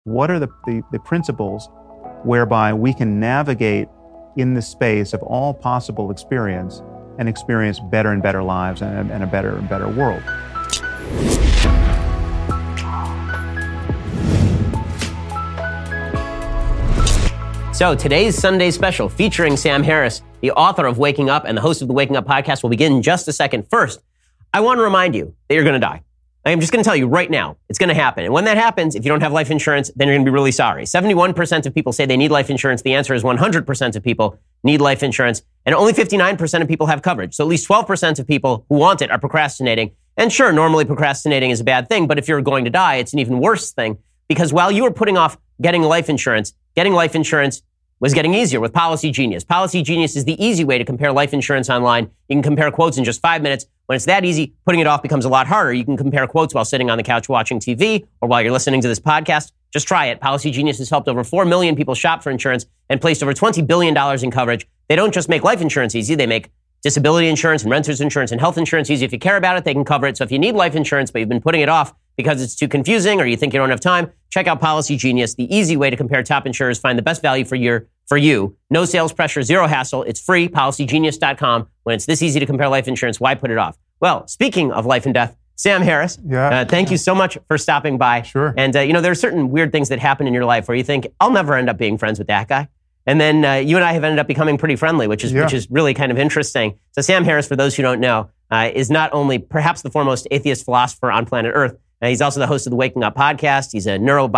what are the principles whereby we can navigate in the space of all possible experience and experience better and better lives and a better and better world. So today's Sunday special featuring Sam Harris, the author of Waking Up and the host of the Waking Up podcast, will begin in just a second. First, I want to remind you that you're going to die. I'm just going to tell you right now, it's going to happen. And when that happens, if you don't have life insurance, then you're going to be really sorry. 71% of people say they need life insurance. The answer is 100% of people need life insurance. And only 59% of people have coverage. So at least 12% of people who want it are procrastinating. And sure, normally procrastinating is a bad thing. But if you're going to die, it's an even worse thing. Because while you were putting off getting life insurance was getting easier with Policy Genius. Policy Genius is the easy way to compare life insurance online. You can compare quotes in just 5 minutes. When it's that easy, putting it off becomes a lot harder. You can compare quotes while sitting on the couch watching TV or while you're listening to this podcast. Just try it. Policy Genius has helped over 4 million people shop for insurance and placed over $20 billion in coverage. They don't just make life insurance easy. They make disability insurance and renter's insurance and health insurance easy. If you care about it, they can cover it. So if you need life insurance, but you've been putting it off because it's too confusing or you think you don't have time, check out Policy Genius, the easy way to compare top insurers, find the best value for you. No sales pressure, zero hassle. It's free, policygenius.com. When it's this easy to compare life insurance, why put it off? Well, speaking of life and death, Sam Harris, thank you so much for stopping by. Sure. And, there are certain weird things that happen in your life where you think, I'll never end up being friends with that guy. And then you and I have ended up becoming pretty friendly, which is really kind of interesting. So Sam Harris, for those who don't know, is not only perhaps the foremost atheist philosopher on planet Earth, he's also the host of the Waking Up podcast. He's a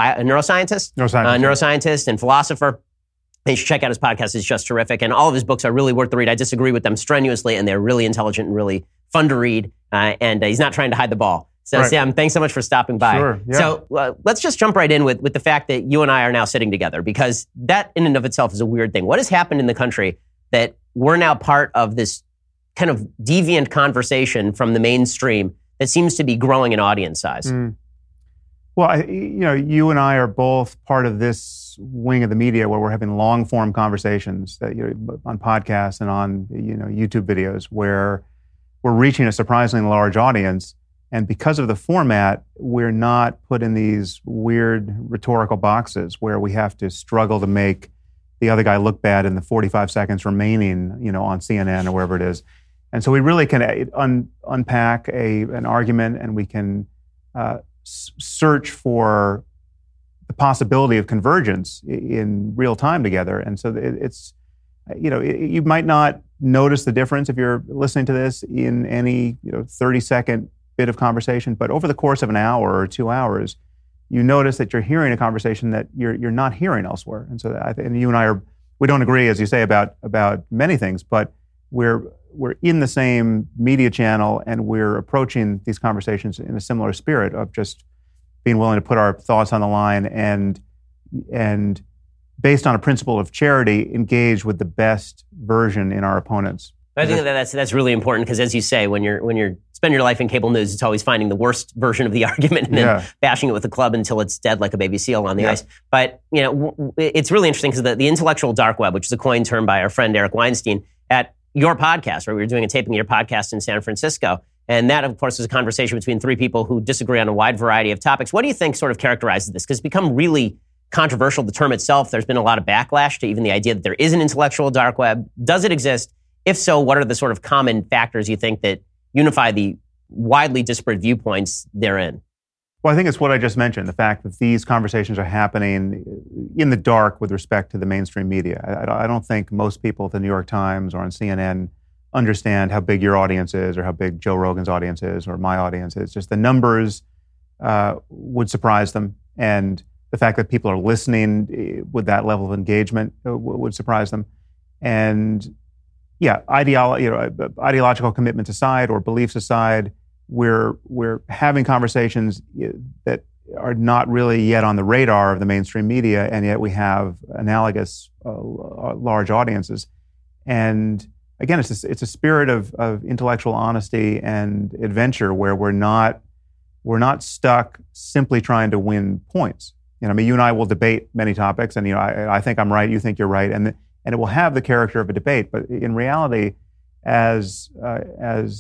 neuroscientist and philosopher. And you should check out his podcast. It's just terrific. And all of his books are really worth the read. I disagree with them strenuously, and they're really intelligent and really fun to read. And he's not trying to hide the ball. So, right. Sam, thanks so much for stopping by. Sure, yeah. So let's just jump right in with the fact that you and I are now sitting together, because that in and of itself is a weird thing. What has happened in the country that we're now part of this kind of deviant conversation from the mainstream that seems to be growing in audience size? Well, you and I are both part of this wing of the media where we're having long-form conversations that, on podcasts and on YouTube videos where we're reaching a surprisingly large audience. And because of the format, we're not put in these weird rhetorical boxes where we have to struggle to make the other guy look bad in the 45 seconds remaining, on CNN or wherever it is. And so we really can unpack an argument, and we can search for the possibility of convergence in real time together. And so it's, you might not notice the difference if you're listening to this in any 30-second bit of conversation, but over the course of an hour or 2 hours, you notice that you're hearing a conversation that you're not hearing elsewhere. And so and you and I we don't agree, as you say, about many things, but we're in the same media channel, and we're approaching these conversations in a similar spirit of just being willing to put our thoughts on the line and based on a principle of charity, engage with the best version in our opponents. I think that's really important, because, as you say, when you're spending your life in cable news, it's always finding the worst version of the argument and then bashing it with a club until it's dead like a baby seal on the ice. But it's really interesting because the intellectual dark web, which is a coined term by our friend Eric Weinstein, at your podcast, where we were doing a taping of your podcast in San Francisco, and that, of course, was a conversation between three people who disagree on a wide variety of topics. What do you think sort of characterizes this? Because it's become really controversial, the term itself. There's been a lot of backlash to even the idea that there is an intellectual dark web. Does it exist? If so, what are the sort of common factors you think that unify the widely disparate viewpoints therein? Well, I think it's what I just mentioned, the fact that these conversations are happening in the dark with respect to the mainstream media. I don't think most people at the New York Times or on CNN understand how big your audience is, or how big Joe Rogan's audience is, or my audience is. Just the numbers would surprise them, and the fact that people are listening with that level of engagement would surprise them. And ideological commitments aside, or beliefs aside, we're having conversations that are not really yet on the radar of the mainstream media, and yet we have analogous large audiences. And again, it's a spirit of intellectual honesty and adventure where we're not stuck simply trying to win points. You and I will debate many topics, and I think I'm right, you think you're right, and it will have the character of a debate. But in reality, as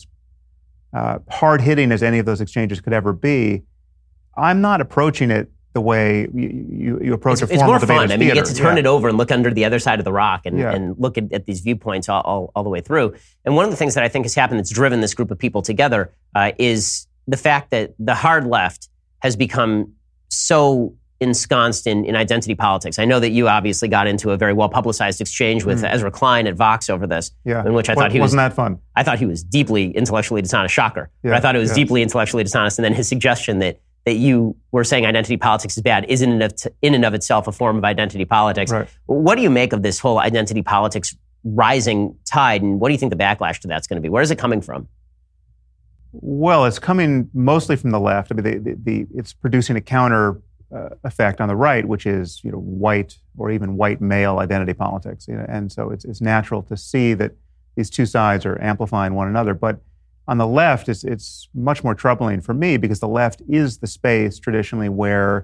hard-hitting as any of those exchanges could ever be, I'm not approaching it the way you approach a it's formal more debate. fun. I mean, you get to turn it over and look under the other side of the rock and look at these viewpoints all the way through. And one of the things that I think has happened that's driven this group of people together is the fact that the hard left has become so ensconced in identity politics. I know that you obviously got into a very well-publicized exchange with Ezra Klein at Vox over this, in which I thought wasn't that fun? I thought he was deeply intellectually dishonest. Shocker. Yeah, but I thought it was deeply intellectually dishonest. And then his suggestion that you were saying identity politics is bad is in and of itself a form of identity politics. Right. What do you make of this whole identity politics rising tide, and what do you think the backlash to that's going to be? Where is it coming from? Well, it's coming mostly from the left. I mean, it's producing a counter effect on the right, which is white or even white male identity politics. And so it's natural to see that these two sides are amplifying one another. But on the left, it's much more troubling for me because the left is the space traditionally where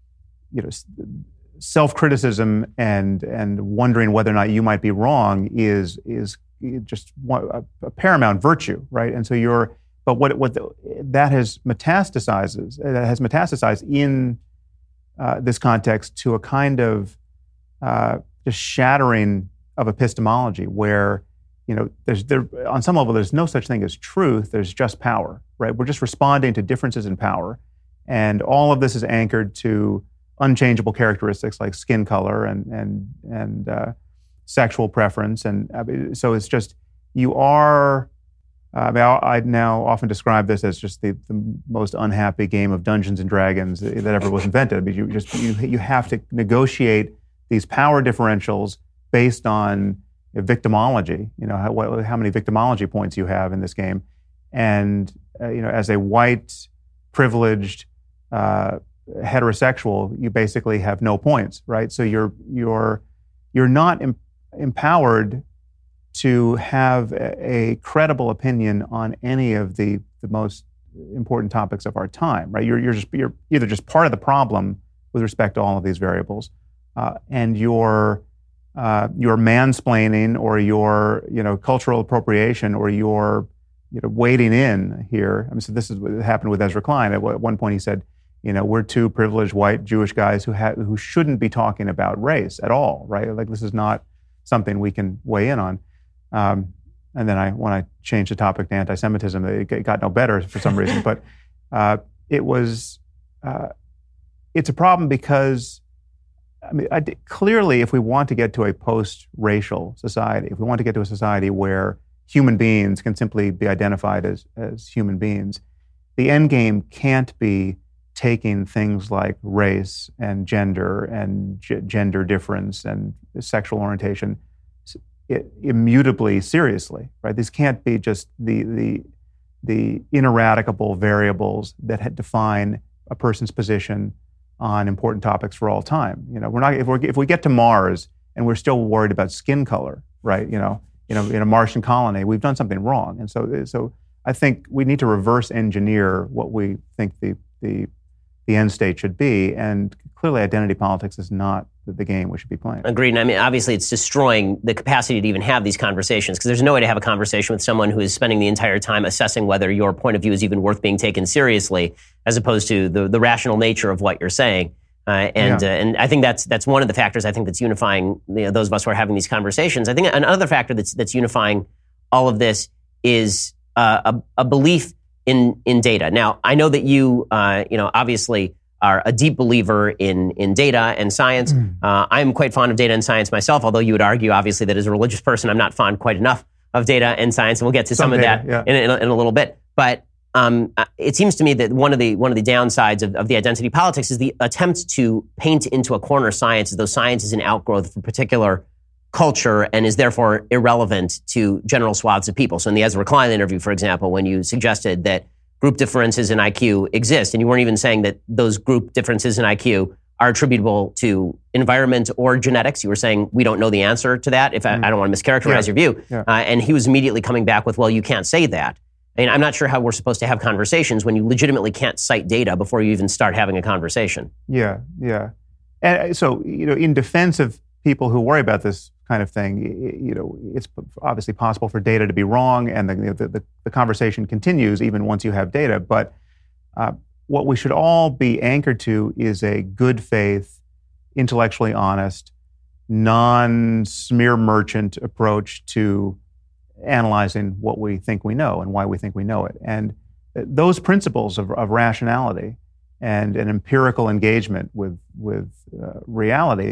self-criticism and wondering whether or not you might be wrong is just a paramount virtue, right? And so that has metastasized in this context to a kind of just shattering of epistemology where, on some level, there's no such thing as truth. There's just power, right? We're just responding to differences in power. And all of this is anchored to unchangeable characteristics like skin color and sexual preference. And so it's just, you are, I now often describe this as just the most unhappy game of Dungeons and Dragons that ever was invented. I mean, you have to negotiate these power differentials based on victimology. How many victimology points you have in this game, and as a white, privileged, heterosexual, you basically have no points, right? So you're not empowered to have a credible opinion on any of the most important topics of our time, right? You're either just part of the problem with respect to all of these variables, and you're mansplaining or your cultural appropriation or your wading in here. I mean, so this is what happened with Ezra Klein. At one point, he said, we're two privileged white Jewish guys who shouldn't be talking about race at all, right? Like, this is not something we can weigh in on. And then when I changed the topic to anti-Semitism, it got no better for some reason. But it's a problem because, I mean, clearly, if we want to get to a post-racial society, if we want to get to a society where human beings can simply be identified as human beings, the end game can't be taking things like race and gender and gender difference and sexual orientation immutably seriously, right? These can't be just the ineradicable variables that define a person's position on important topics for all time. We're not, if we get to Mars and we're still worried about skin color, right? In a Martian colony, we've done something wrong. And so I think we need to reverse engineer what we think the end state should be. And clearly, identity politics is not the game we should be playing. Agreed. And I mean, obviously, it's destroying the capacity to even have these conversations, because there's no way to have a conversation with someone who is spending the entire time assessing whether your point of view is even worth being taken seriously, as opposed to the rational nature of what you're saying. And I think that's one of the factors I think that's unifying those of us who are having these conversations. I think another factor that's unifying all of this is a belief in data. Now, I know that you obviously are a deep believer in data and science. I'm quite fond of data and science myself, although you would argue, obviously, that as a religious person, I'm not fond quite enough of data and science, and we'll get to some of that in a little bit. But it seems to me that one of the downsides of the identity politics is the attempt to paint into a corner science as though science is an outgrowth of a particular culture and is therefore irrelevant to general swaths of people. So in the Ezra Klein interview, for example, when you suggested that group differences in IQ exist, and you weren't even saying that those group differences in IQ are attributable to environment or genetics. You were saying, we don't know the answer to that. If I don't want to mischaracterize your view. And he was immediately coming back with, well, you can't say that. I mean, I'm not sure how we're supposed to have conversations when you legitimately can't cite data before you even start having a conversation. Yeah. And so, in defense of people who worry about this kind of thing, it's obviously possible for data to be wrong, and the conversation continues even once you have data. But what we should all be anchored to is a good faith, intellectually honest, non-smear merchant approach to analyzing what we think we know and why we think we know it. And those principles of rationality and an empirical engagement with reality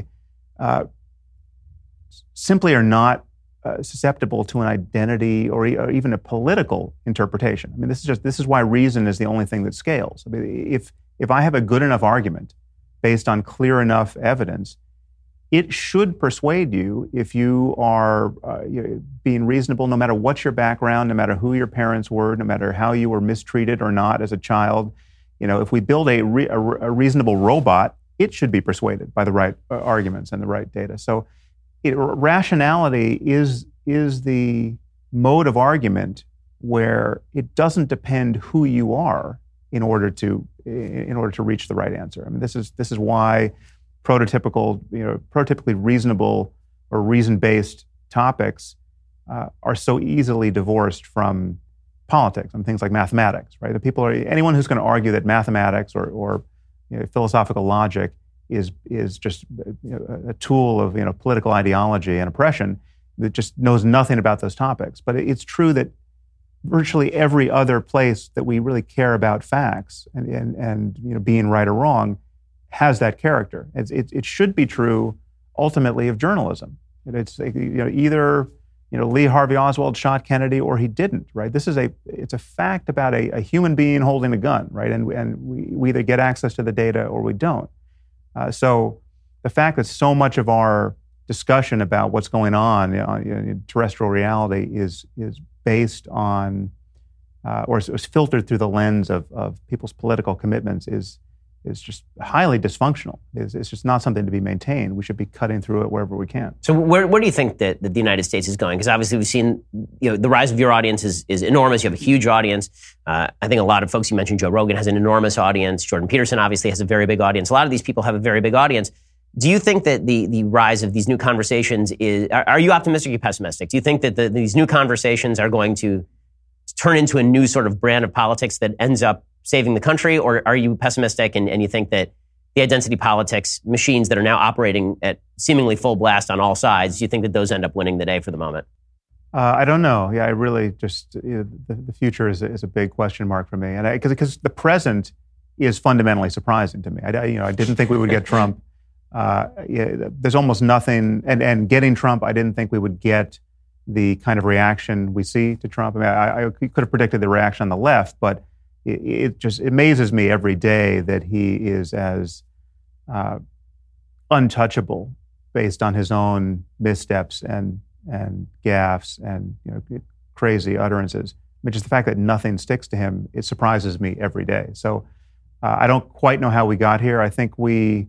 simply are not susceptible to an identity or even a political interpretation. I mean, this is why reason is the only thing that scales. I mean, if I have a good enough argument based on clear enough evidence, it should persuade you if you are being reasonable, no matter what your background, no matter who your parents were, no matter how you were mistreated or not as a child. If we build a reasonable robot, it should be persuaded by the right arguments and the right data. So rationality is the mode of argument where it doesn't depend who you are in order to reach the right answer. I mean, this is why prototypically reasonable or reason-based topics are so easily divorced from politics and things like mathematics, right? Anyone who's going to argue that mathematics or philosophical logic is just a tool of political ideology and oppression that just knows nothing about those topics. But it's true that virtually every other place that we really care about facts and being right or wrong has that character. It should be true ultimately of journalism. It's either Lee Harvey Oswald shot Kennedy or he didn't, right? It's a fact about a human being holding a gun, right? And we either get access to the data or we don't. So the fact that so much of our discussion about what's going on in terrestrial reality is based on or is filtered through the lens of people's political commitments is just highly dysfunctional. It's just not something to be maintained. We should be cutting through it wherever we can. So where do you think that the United States is going? Because obviously we've seen the rise of your audience is enormous. You have a huge audience. I think a lot of folks, you mentioned Joe Rogan has an enormous audience. Jordan Peterson obviously has a very big audience. A lot of these people have a very big audience. Do you think that the rise of these new conversations are you optimistic or are you pessimistic? Do you think that these new conversations are going to turn into a new sort of brand of politics that ends up saving the country, or are you pessimistic and you think that the identity politics machines that are now operating at seemingly full blast on all sides, do you think that those end up winning the day for the moment? I don't know. Yeah, I really just, the future is a big question mark for me. And because the present is fundamentally surprising to me. I didn't think we would get Trump. There's almost nothing, and getting Trump, I didn't think we would get the kind of reaction we see to Trump. I mean, I could have predicted the reaction on the left, but it just amazes me every day that he is as untouchable based on his own missteps and gaffes and crazy utterances. I mean, just the fact that nothing sticks to him, it surprises me every day. So I don't quite know how we got here. I think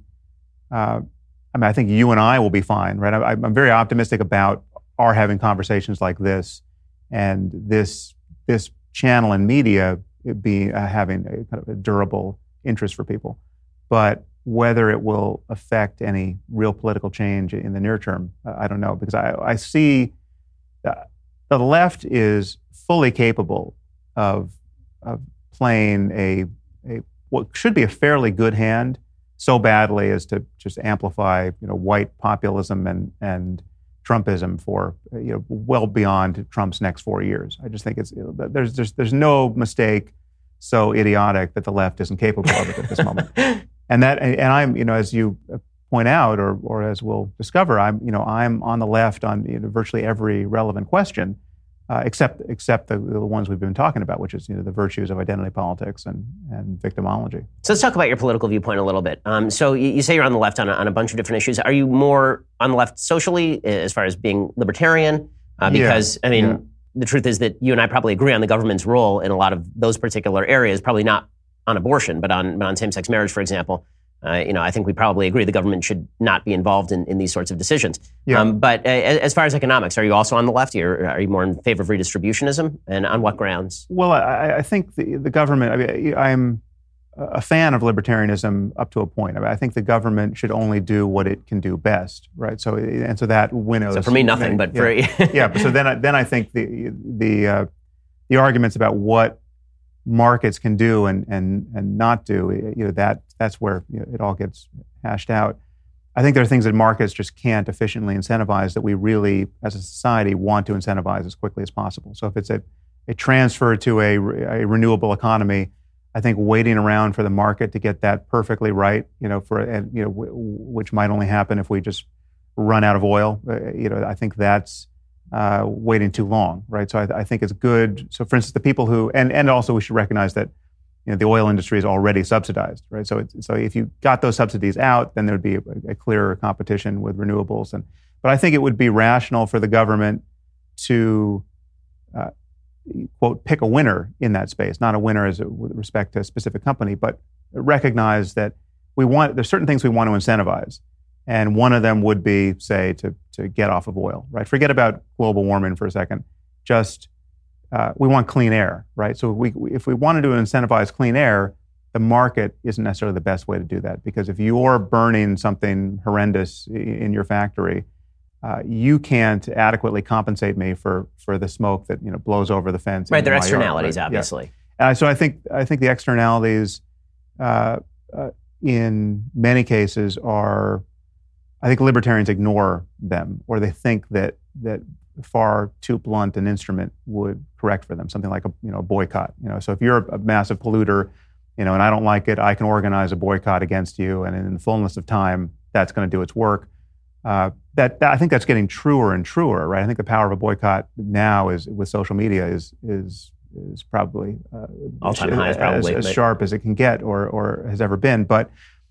I think you and I will be fine, right? I'm very optimistic about our having conversations like this, and this channel and media having a kind of a durable interest for people. But whether it will affect any real political change in the near term, I don't know, because I see the left is fully capable of playing a what should be a fairly good hand so badly as to just amplify white populism and Trumpism for well beyond Trump's next 4 years. I just think there's no mistake so idiotic that the left isn't capable of it at this moment. And I'm as you point out or as we'll discover, I'm on the left on virtually every relevant question, except the ones we've been talking about, which is the virtues of identity politics and victimology. So let's talk about your political viewpoint a little bit. So you say you're on the left on a bunch of different issues. Are you more on the left socially, as far as being libertarian? Because the truth is that you and I probably agree on the government's role in a lot of those particular areas. Probably not on abortion, but on same-sex marriage, for example. I think we probably agree the government should not be involved in these sorts of decisions. Yeah. But as far as economics, are you also on the left? Are you more in favor of redistributionism? And on what grounds? Well, I think the government, I'm a fan of libertarianism up to a point. I think the government should only do what it can do best, right? So that winnows. So for me, nothing, but for yeah. So then I think the arguments about what markets can do and not do, that's where it all gets hashed out. I think there are things that markets just can't efficiently incentivize that we really, as a society, want to incentivize as quickly as possible. So if it's a transfer to a renewable economy, I think waiting around for the market to get that perfectly right, which might only happen if we just run out of oil, I think that's waiting too long, right? So I think it's good. So for instance, the people who, and also we should recognize that the oil industry is already subsidized, right? So if you got those subsidies out, then there'd be a clearer competition with renewables. But I think it would be rational for the government to, quote, pick a winner in that space, not a winner with respect to a specific company, but recognize that there's certain things we want to incentivize. And one of them would be, say, to get off of oil, right? Forget about global warming for a second. Just we want clean air, right? So if we wanted to incentivize clean air, the market isn't necessarily the best way to do that, because if you're burning something horrendous in your factory, you can't adequately compensate me for the smoke that blows over the fence. Right, there are externalities, obviously. Yeah. So I think the externalities in many cases are. I think libertarians ignore them, or they think that far too blunt an instrument would correct for them. Something like a boycott. So if you're a massive polluter, and I don't like it, I can organize a boycott against you, and in the fullness of time, that's going to do its work. That I think that's getting truer and truer, right? I think the power of a boycott now is with social media is probably all-time highs, probably as sharp as it can get or has ever been. But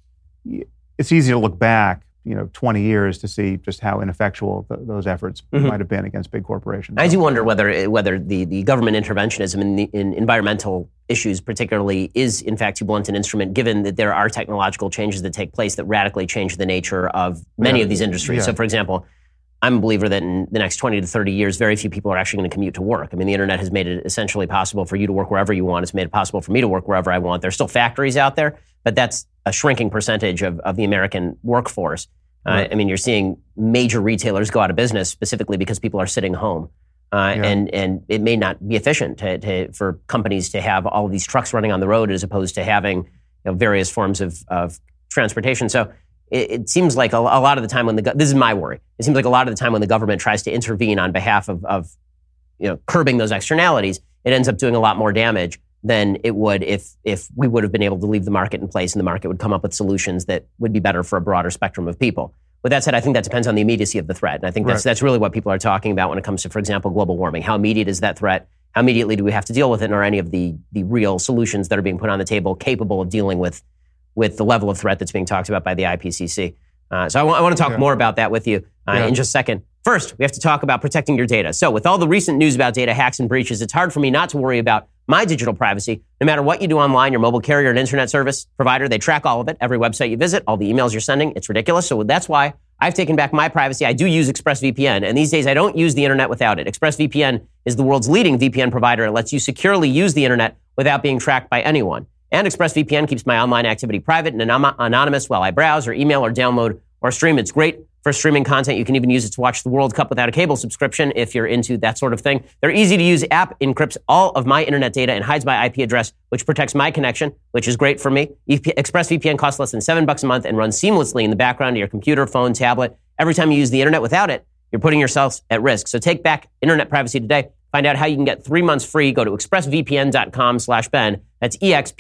it's easy to look back 20 years to see just how ineffectual those efforts might have been against big corporations. I do wonder whether the government interventionism in environmental issues particularly is in fact too blunt an instrument, given that there are technological changes that take place that radically change the nature of many of these industries. So for example, I'm a believer that in the next 20 to 30 years, very few people are actually going to commute to work. I mean, the internet has made it essentially possible for you to work wherever you want. It's made it possible for me to work wherever I want. There's still factories out there, but that's a shrinking percentage of the American workforce. Right. I mean, you're seeing major retailers go out of business specifically because people are sitting home. And it may not be efficient for companies to have all of these trucks running on the road as opposed to having various forms of transportation. So it seems like a lot of the time when this is my worry. It seems like a lot of the time when the government tries to intervene on behalf of curbing those externalities, it ends up doing a lot more damage than it would if we would have been able to leave the market in place and the market would come up with solutions that would be better for a broader spectrum of people. With that said, I think that depends on the immediacy of the threat. And I think that's really what people are talking about when it comes to, for example, global warming. How immediate is that threat? How immediately do we have to deal with it? And are any of the real solutions that are being put on the table capable of dealing with the level of threat that's being talked about by the IPCC? So I want to talk more about that with you in just a second. First, we have to talk about protecting your data. So with all the recent news about data hacks and breaches, it's hard for me not to worry about my digital privacy. No matter what you do online, your mobile carrier and internet service provider, they track all of it. Every website you visit, all the emails you're sending, it's ridiculous. So that's why I've taken back my privacy. I do use ExpressVPN, and these days I don't use the internet without it. ExpressVPN is the world's leading VPN provider. It lets you securely use the internet without being tracked by anyone. And ExpressVPN keeps my online activity private and anonymous while I browse or email or download or stream. It's great for streaming content. You can even use it to watch the World Cup without a cable subscription if you're into that sort of thing. Their easy-to-use app encrypts all of my internet data and hides my IP address, which protects my connection, which is great for me. ExpressVPN costs less than $7 a month and runs seamlessly in the background of your computer, phone, tablet. Every time you use the internet without it, you're putting yourself at risk. So take back internet privacy today. Find out how you can get 3 months free. Go to expressvpn.com/Ben. That's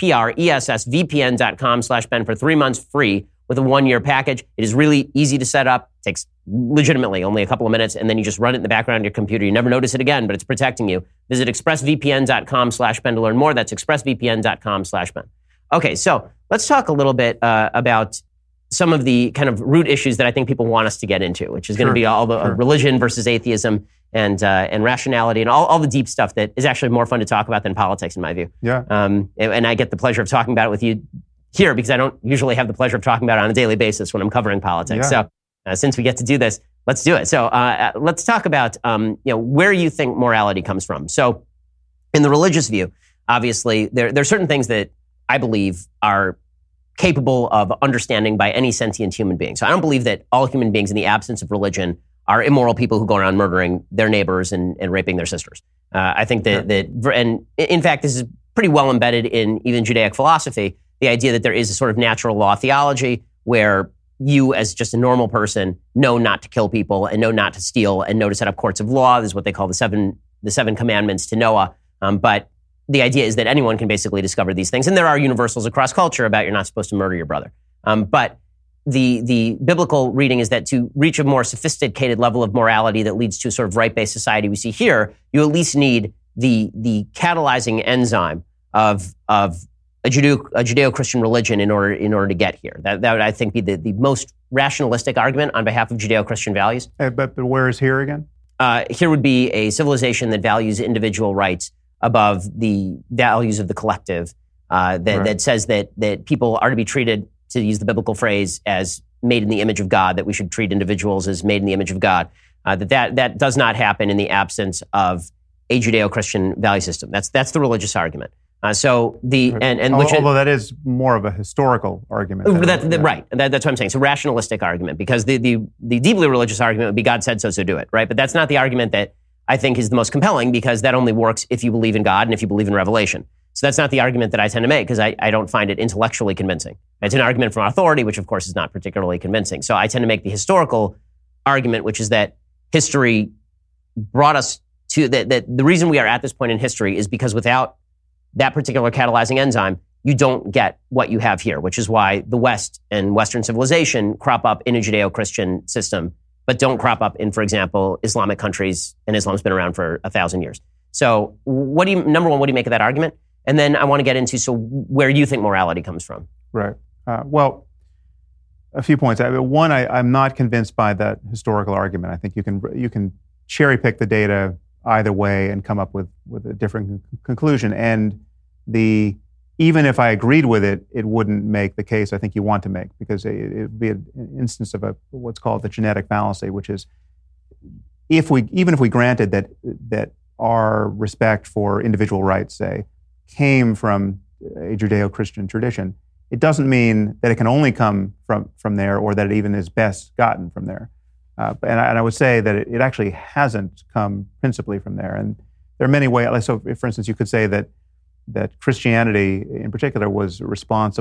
expressvpn.com/Ben for 3 months free with a 1-year package. It is really easy to set up. It takes legitimately only a couple of minutes, and then you just run it in the background of your computer. You never notice it again, but it's protecting you. Visit expressvpn.com/Ben to learn more. That's expressvpn.com/Ben. Okay, so let's talk a little bit about some of the kind of root issues that I think people want us to get into, which is going to be all the religion versus atheism and rationality and all the deep stuff that is actually more fun to talk about than politics, in my view. Yeah. And I get the pleasure of talking about it with you here because I don't usually have the pleasure of talking about it on a daily basis when I'm covering politics. Yeah. So since we get to do this, let's do it. So let's talk about where you think morality comes from. So in the religious view, obviously, there are certain things that I believe are capable of understanding by any sentient human being. So I don't believe that all human beings in the absence of religion are immoral people who go around murdering their neighbors and raping their sisters. I think that and in fact, this is pretty well embedded in even Judaic philosophy, the idea that there is a sort of natural law theology where you, as just a normal person, know not to kill people and know not to steal and know to set up courts of law. This is what they call the seven commandments to Noah. But the idea is that anyone can basically discover these things. And there are universals across culture about you're not supposed to murder your brother. But the biblical reading is that to reach a more sophisticated level of morality that leads to a sort of right-based society we see here, you at least need the catalyzing enzyme of a Judeo-Christian religion in order to get here. That would, I think, be the most rationalistic argument on behalf of Judeo-Christian values. But where is here again? Here would be a civilization that values individual rights above the values of the collective, that says that people are to be treated, to use the biblical phrase, as made in the image of God, that we should treat individuals as made in the image of God. That does not happen in the absence of a Judeo-Christian value system. That's the religious argument. Although that is more of a historical argument. Right. That's what I'm saying. It's a rationalistic argument, because the deeply religious argument would be God said so, so do it. Right. But that's not the argument that I think is the most compelling, because that only works if you believe in God and if you believe in revelation. So that's not the argument that I tend to make, because I don't find it intellectually convincing. It's an argument from authority, which of course is not particularly convincing. So I tend to make the historical argument, which is that history brought us to that the reason we are at this point in history is because without that particular catalyzing enzyme, you don't get what you have here, which is why the West and Western civilization crop up in a Judeo-Christian system, but don't crop up in, for example, Islamic countries, and Islam's been around for 1,000 years. So number one, what do you make of that argument? And then I want to get into where you think morality comes from. Right. Well, a few points. One, I'm not convinced by that historical argument. I think you can cherry pick the data either way and come up with a different conclusion. And even if I agreed with it, it wouldn't make the case I think you want to make, because it would be an instance of what's called the genetic fallacy, which is even if we granted that our respect for individual rights, say, came from a Judeo-Christian tradition, it doesn't mean that it can only come from there, or that it even is best gotten from there. And I would say that it actually hasn't come principally from there. And there are many ways. So, for instance, you could say that Christianity, in particular, was in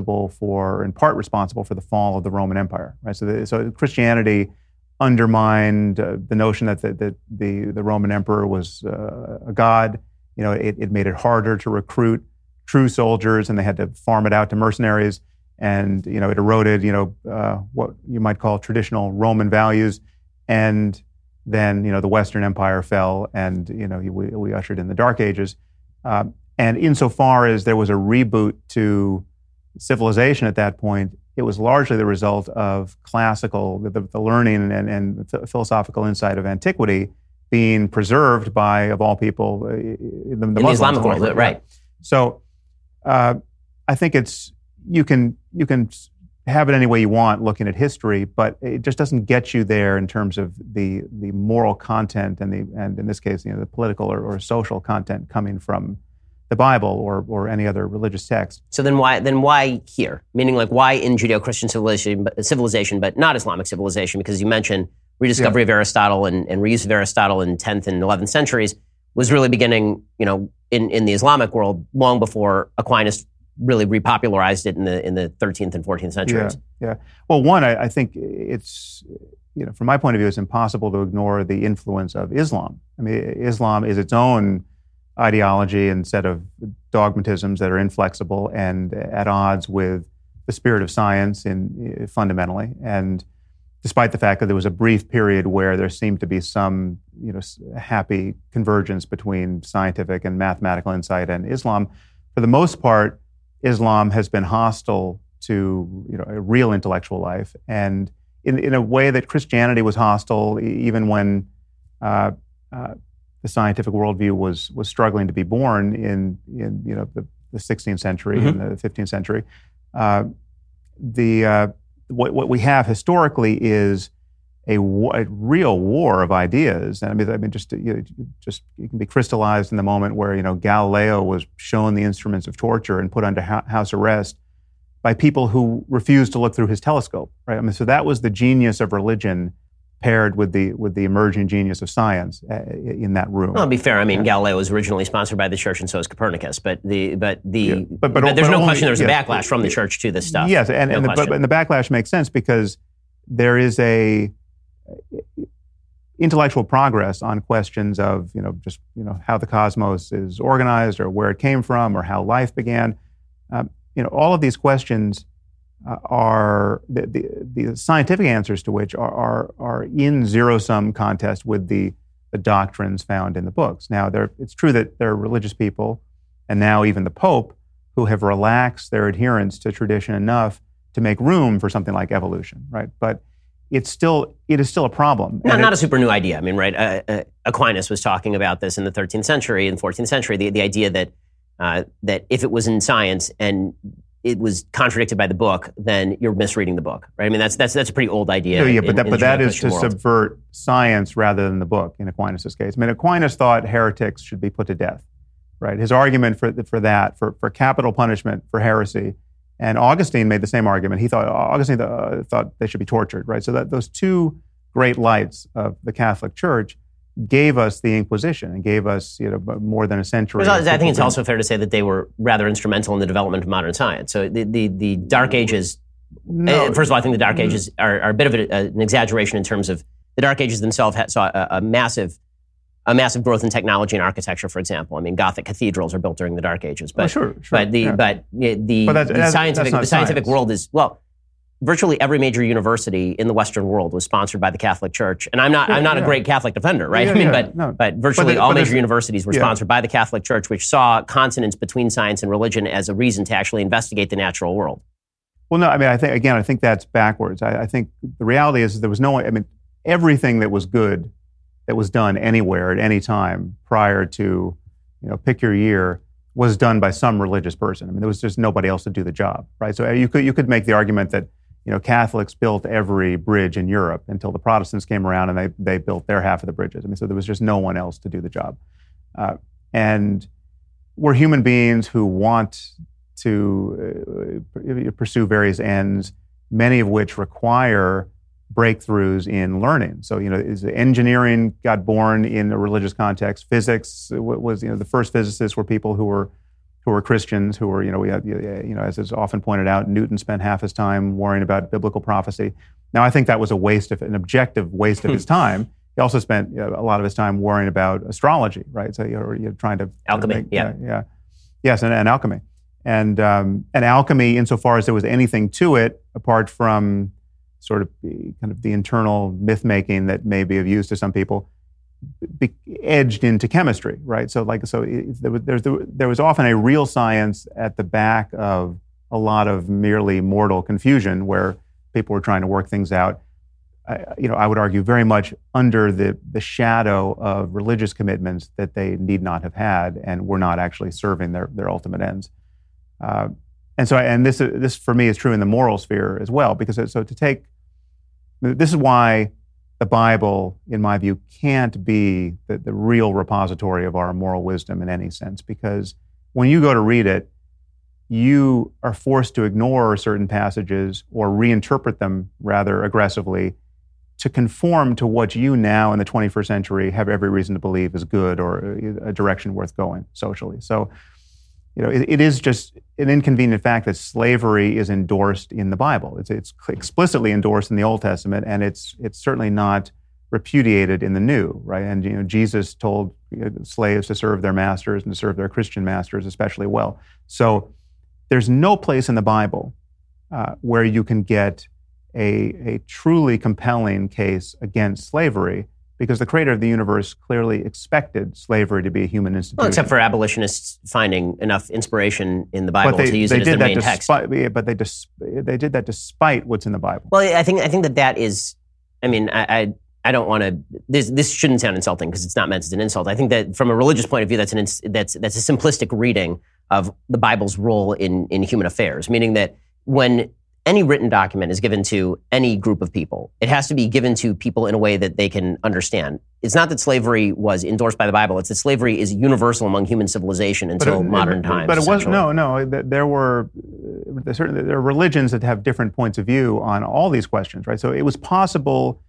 part responsible for the fall of the Roman Empire. Right. So Christianity undermined the notion that the Roman emperor was a god. It made it harder to recruit true soldiers, and they had to farm it out to mercenaries. And it eroded what you might call traditional Roman values. And then the Western Empire fell, and we ushered in the Dark Ages. And insofar as there was a reboot to civilization at that point, it was largely the result of the learning and philosophical insight of antiquity being preserved by, of all people, the Islamic world, right? So I think you can have it any way you want looking at history, but it just doesn't get you there in terms of the moral content and in this case, the political or social content coming from the Bible or any other religious text. So then why here? Meaning, like, why in Judeo-Christian civilization, but not Islamic civilization? Because you mentioned rediscovery of Aristotle and reuse of Aristotle in 10th and 11th centuries was really beginning, in the Islamic world long before Aquinas really repopularized it in the 13th and 14th centuries. Yeah. Well, one, I think it's, from my point of view, it's impossible to ignore the influence of Islam. I mean, Islam is its own ideology and set of dogmatisms that are inflexible and at odds with the spirit of science fundamentally. And despite the fact that there was a brief period where there seemed to be some, happy convergence between scientific and mathematical insight and Islam, for the most part, Islam has been hostile to a real intellectual life, and in a way that Christianity was hostile even when the scientific worldview was struggling to be born in the 16th century and the 15th century. What we have historically is a real war of ideas, and I mean, just it can be crystallized in the moment where Galileo was shown the instruments of torture and put under house arrest by people who refused to look through his telescope. Right? I mean, so that was the genius of religion paired with the emerging genius of science in that room. Well, to be fair, I mean, Galileo was originally sponsored by the church, and so is Copernicus. But there's no question there's a backlash from the church to this stuff. Yes, and the backlash makes sense because there is a intellectual progress on questions of how the cosmos is organized or where it came from or how life began. All of these questions are the scientific answers to which are in zero-sum contest with the doctrines found in the books. Now, it's true that there are religious people, and now even the Pope, who have relaxed their adherence to tradition enough to make room for something like evolution, right? But it is still a problem. Not a super new idea. I mean, right? Aquinas was talking about this in the 13th century and 14th century. The idea that if it was in science and it was contradicted by the book, then you're misreading the book, right? I mean, that's a pretty old idea. Yeah, but that is to subvert science rather than the book in Aquinas' case. I mean, Aquinas thought heretics should be put to death, right? His argument for capital punishment for heresy, and Augustine made the same argument. Augustine thought they should be tortured, right? So that those two great lights of the Catholic Church gave us the Inquisition and gave us more than a century. I think it's also fair to say that they were rather instrumental in the development of modern science. So the Dark Ages, first of all, I think the Dark Ages are a bit of an exaggeration in terms of the Dark Ages themselves saw a massive growth in technology and architecture, for example. I mean, Gothic cathedrals are built during the Dark Ages. But, sure. But the scientific world is, well, virtually every major university in the Western world was sponsored by the Catholic Church, and I'm not a great Catholic defender, right? But virtually all major universities were sponsored by the Catholic Church, which saw consonance between science and religion as a reason to actually investigate the natural world. Well, no, I mean, I think that's backwards. I think the reality is there was everything that was good that was done anywhere at any time prior to, pick your year, was done by some religious person. I mean, there was just nobody else to do the job, right? So you could make the argument that Catholics built every bridge in Europe until the Protestants came around and they built their half of the bridges. I mean, so there was just no one else to do the job. And we're human beings who want to pursue various ends, many of which require breakthroughs in learning. So, engineering got born in a religious context. Physics was, the first physicists were people who were Christians, who were, we had, as is often pointed out, Newton spent half his time worrying about biblical prophecy. Now, I think that was an objective waste of his time. He also spent a lot of his time worrying about astrology, right? So you're trying to alchemy, yes, and alchemy, and alchemy, insofar as there was anything to it apart from sort of kind of the internal myth making that may be of use to some people, edged into chemistry, right? So there was often a real science at the back of a lot of merely mortal confusion where people were trying to work things out. I would argue very much under the shadow of religious commitments that they need not have had and were not actually serving their ultimate ends. And this for me is true in the moral sphere as well, because this is why the Bible, in my view, can't be the real repository of our moral wisdom in any sense, because when you go to read it, you are forced to ignore certain passages or reinterpret them rather aggressively to conform to what you now in the 21st century have every reason to believe is good or a direction worth going socially. So, it is just an inconvenient fact that slavery is endorsed in the Bible. It's explicitly endorsed in the Old Testament, and it's certainly not repudiated in the New, right? And Jesus told slaves to serve their masters and to serve their Christian masters especially well. So there's no place in the Bible where you can get a truly compelling case against slavery, because the creator of the universe clearly expected slavery to be a human institution. Well, except for abolitionists finding enough inspiration in the Bible to use it as their main text. But they did that despite what's in the Bible. Well, I think that is, I mean, I don't want to, this shouldn't sound insulting because it's not meant as an insult. I think that from a religious point of view, that's a simplistic reading of the Bible's role in human affairs, meaning that when any written document is given to any group of people, it has to be given to people in a way that they can understand. It's not that slavery was endorsed by the Bible. It's that slavery is universal among human civilization until modern times. But it was no. There are religions that have different points of view on all these questions, right? So it was possible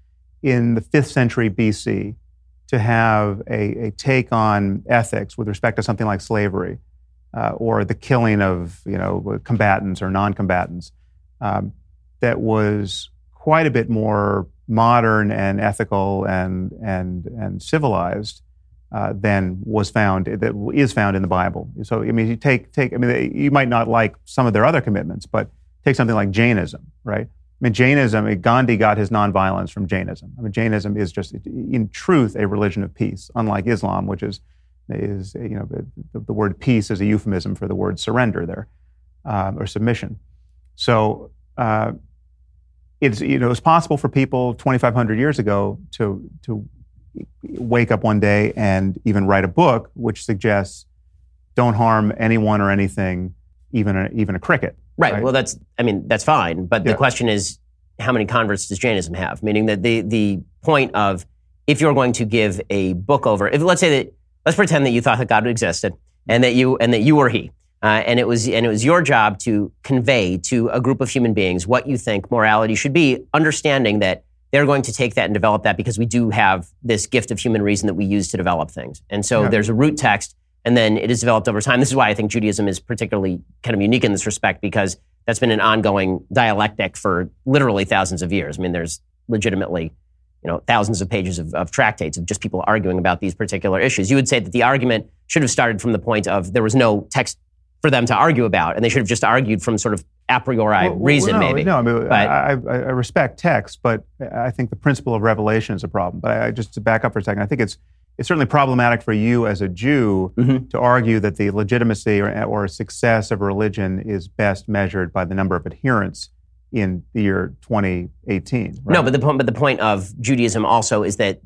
in the 5th century BC to have a take on ethics with respect to something like slavery or the killing of combatants or non-combatants that was quite a bit more modern and ethical and civilized than is found in the Bible. So I mean, you might not like some of their other commitments, but take something like Jainism, right? I mean, Jainism, Gandhi got his nonviolence from Jainism. I mean, Jainism is just, in truth, a religion of peace, unlike Islam, which is the word peace is a euphemism for the word surrender there, or submission. So it's possible for people 2,500 years ago to wake up one day and even write a book which suggests don't harm anyone or anything, even a cricket. Right. Well, that's fine. But the question is, how many converts does Jainism have? Meaning that the point of, if you're going to give a book over, let's pretend that you thought that God existed and that you were he, and it was your job to convey to a group of human beings what you think morality should be, understanding that they're going to take that and develop that because we do have this gift of human reason that we use to develop things. And so there's a root text. And then it is developed over time. This is why I think Judaism is particularly kind of unique in this respect, because that's been an ongoing dialectic for literally thousands of years. I mean, there's legitimately, thousands of pages of tractates of just people arguing about these particular issues. You would say that the argument should have started from the point of there was no text for them to argue about, and they should have just argued from sort of a priori reason, maybe. No, I mean, I respect text, but I think the principle of revelation is a problem. But just to back up for a second, I think it's certainly problematic for you as a Jew to argue that the legitimacy or success of a religion is best measured by the number of adherents in the year 2018. Right? No, but the point of Judaism also is that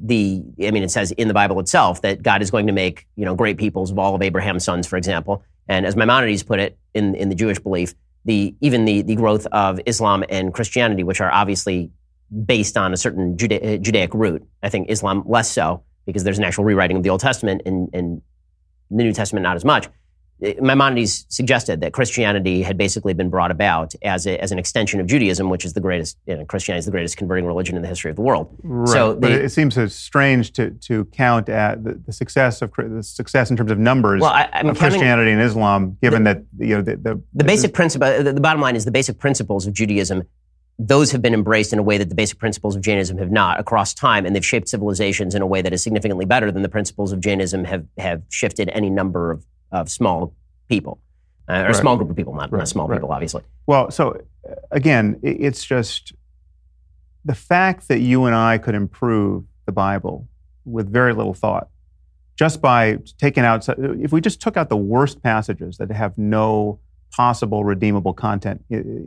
it says in the Bible itself that God is going to make great peoples of all of Abraham's sons, for example. And as Maimonides put it in the Jewish belief, even the growth of Islam and Christianity, which are obviously based on a certain Judaic root. I think Islam less so, because there's an actual rewriting of the Old Testament, and the New Testament not as much. Maimonides suggested that Christianity had basically been brought about as an extension of Judaism, which is the greatest. Christianity is the greatest converting religion in the history of the world. Right. So but it seems strange to count at the success in terms of numbers of Christianity and Islam, given that the basic principle. The bottom line is the basic principles of Judaism. Those have been embraced in a way that the basic principles of Jainism have not across time, and they've shaped civilizations in a way that is significantly better than the principles of Jainism have shifted any number of small people, or a small group of people, not small people, obviously. Well, so again, it's just the fact that you and I could improve the Bible with very little thought, just by taking out, if we just took out the worst passages that have no possible redeemable content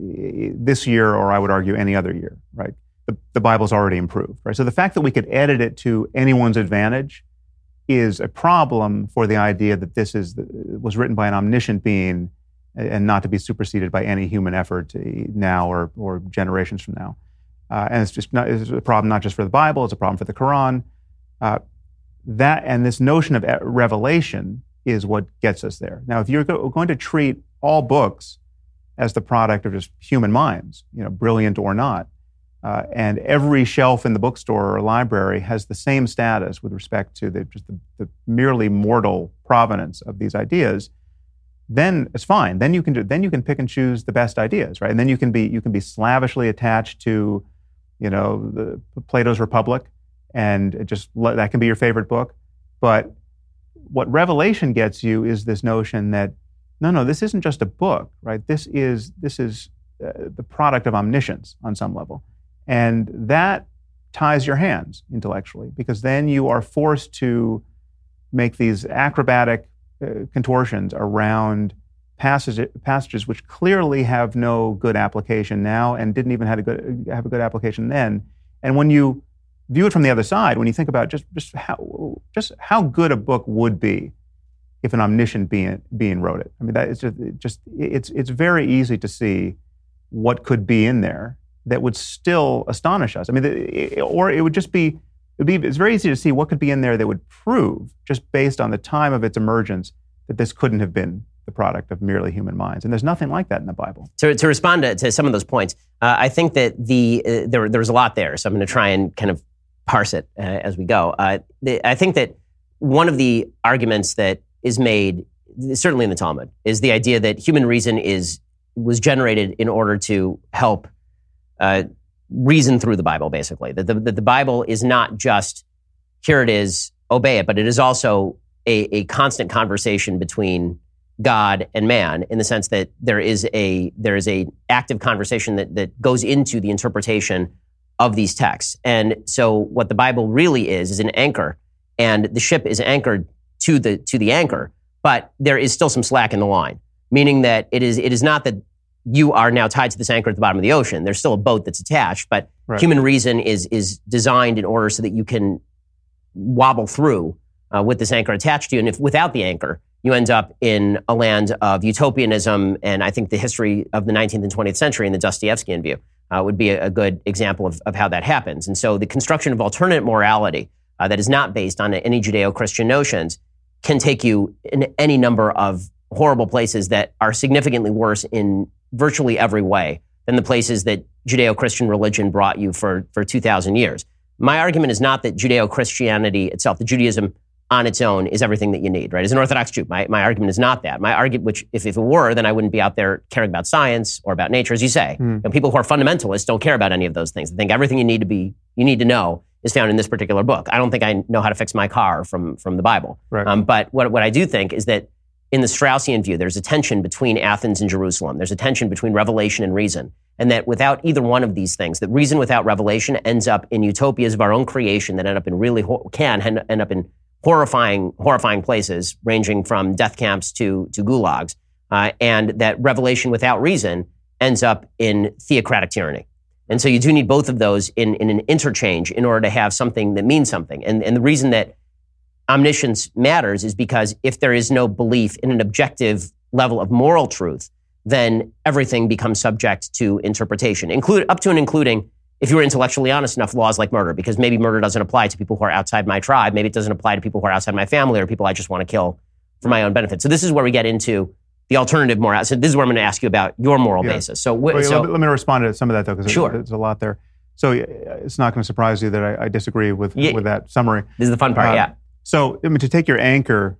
this year, or I would argue any other year, right? The Bible's already improved, right? So the fact that we could edit it to anyone's advantage is a problem for the idea that this was written by an omniscient being and not to be superseded by any human effort now or generations from now. And it's a problem not just for the Bible, it's a problem for the Quran. And this notion of revelation is what gets us there. Now, if you're going to treat all books as the product of just human minds, brilliant or not, and every shelf in the bookstore or library has the same status with respect to the merely mortal provenance of these ideas, then it's fine. Then you can pick and choose the best ideas, right? And then you can be slavishly attached to, the Plato's Republic, and that can be your favorite book. But what Revelation gets you is this notion that no, this isn't just a book, right? This is the product of omniscience on some level. And that ties your hands intellectually, because then you are forced to make these acrobatic contortions around passages which clearly have no good application now and didn't even have a good application then. And when you view it from the other side, when you think about just how good a book would be if an omniscient being wrote it. I mean, that is it's very easy to see what could be in there that would still astonish us. I mean, it's very easy to see what could be in there that would prove, just based on the time of its emergence, that this couldn't have been the product of merely human minds. And there's nothing like that in the Bible. To respond to some of those points, I think that there's a lot there. So I'm going to try and kind of parse it as we go. I think that one of the arguments that is made, certainly in the Talmud, is the idea that human reason was generated in order to help reason through the Bible, basically. That the Bible is not just, here it is, obey it, but it is also a constant conversation between God and man, in the sense that there is a active conversation that goes into the interpretation of these texts. And so what the Bible really is an anchor, and the ship is anchored to the anchor, but there is still some slack in the line, meaning that it is not that you are now tied to this anchor at the bottom of the ocean. There's still a boat that's attached, but human reason is designed in order so that you can wobble through with this anchor attached to you. And if without the anchor, you end up in a land of utopianism. And I think the history of the 19th and 20th century in the Dostoevskian view would be a good example of how that happens. And so the construction of alternate morality that is not based on any Judeo-Christian notions can take you in any number of horrible places that are significantly worse in virtually every way than the places that Judeo-Christian religion brought you for 2,000 years. My argument is not that Judeo-Christianity itself, the Judaism on its own, is everything that you need, right? As an Orthodox Jew, my argument is not that. My argument, which if it were, then I wouldn't be out there caring about science or about nature, as you say. You know, people who are fundamentalists don't care about any of those things. They think everything you need to know is found in this particular book. I don't think I know how to fix my car from the Bible. Right. But what I do think is that in the Straussian view, there's a tension between Athens and Jerusalem. There's a tension between revelation and reason. And that without either one of these things, that reason without revelation ends up in utopias of our own creation that end up in horrifying places, ranging from death camps to gulags. And that revelation without reason ends up in theocratic tyranny. And so you do need both of those in an interchange in order to have something that means something. And the reason that omniscience matters is because if there is no belief in an objective level of moral truth, then everything becomes subject to interpretation, up to and including, if you were intellectually honest enough, laws like murder, because maybe murder doesn't apply to people who are outside my tribe. Maybe it doesn't apply to people who are outside my family or people I just want to kill for my own benefit. So this is where we get into the alternative moral. So this is where I'm going to ask you about your moral basis. So let me respond to some of that, though, because sure. there's a lot there. So it's not going to surprise you that I disagree with that summary. This is the fun part, yeah. So to take your anchor,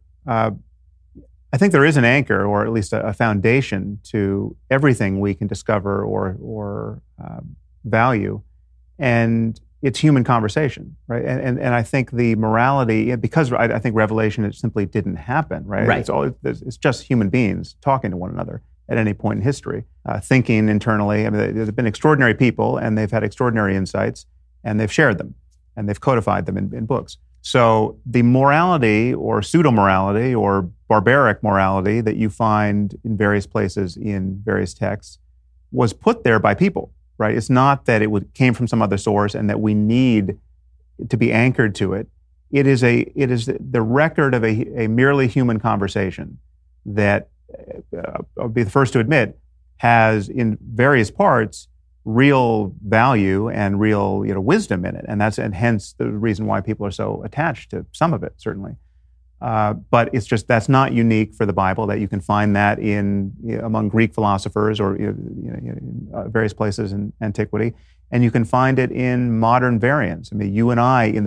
I think there is an anchor, or at least a foundation to everything we can discover or value, and it's human conversation, right? And I think the morality, because I think revelation, it simply didn't happen, right? Right. It's just human beings talking to one another at any point in history, thinking internally. I mean, there's been extraordinary people, and they've had extraordinary insights, and they've shared them, and they've codified them in books. So the morality or pseudo-morality or barbaric morality that you find in various places in various texts was put there by people, right? It's not that it came from some other source and that we need to be anchored to it. It is the record of a merely human conversation that, I'll be the first to admit, has in various parts real value and real wisdom in it, and hence the reason why people are so attached to some of it, certainly. But it's just that's not unique for the Bible. That you can find that among Greek philosophers or various places in antiquity, and you can find it in modern variants. I mean, you and I in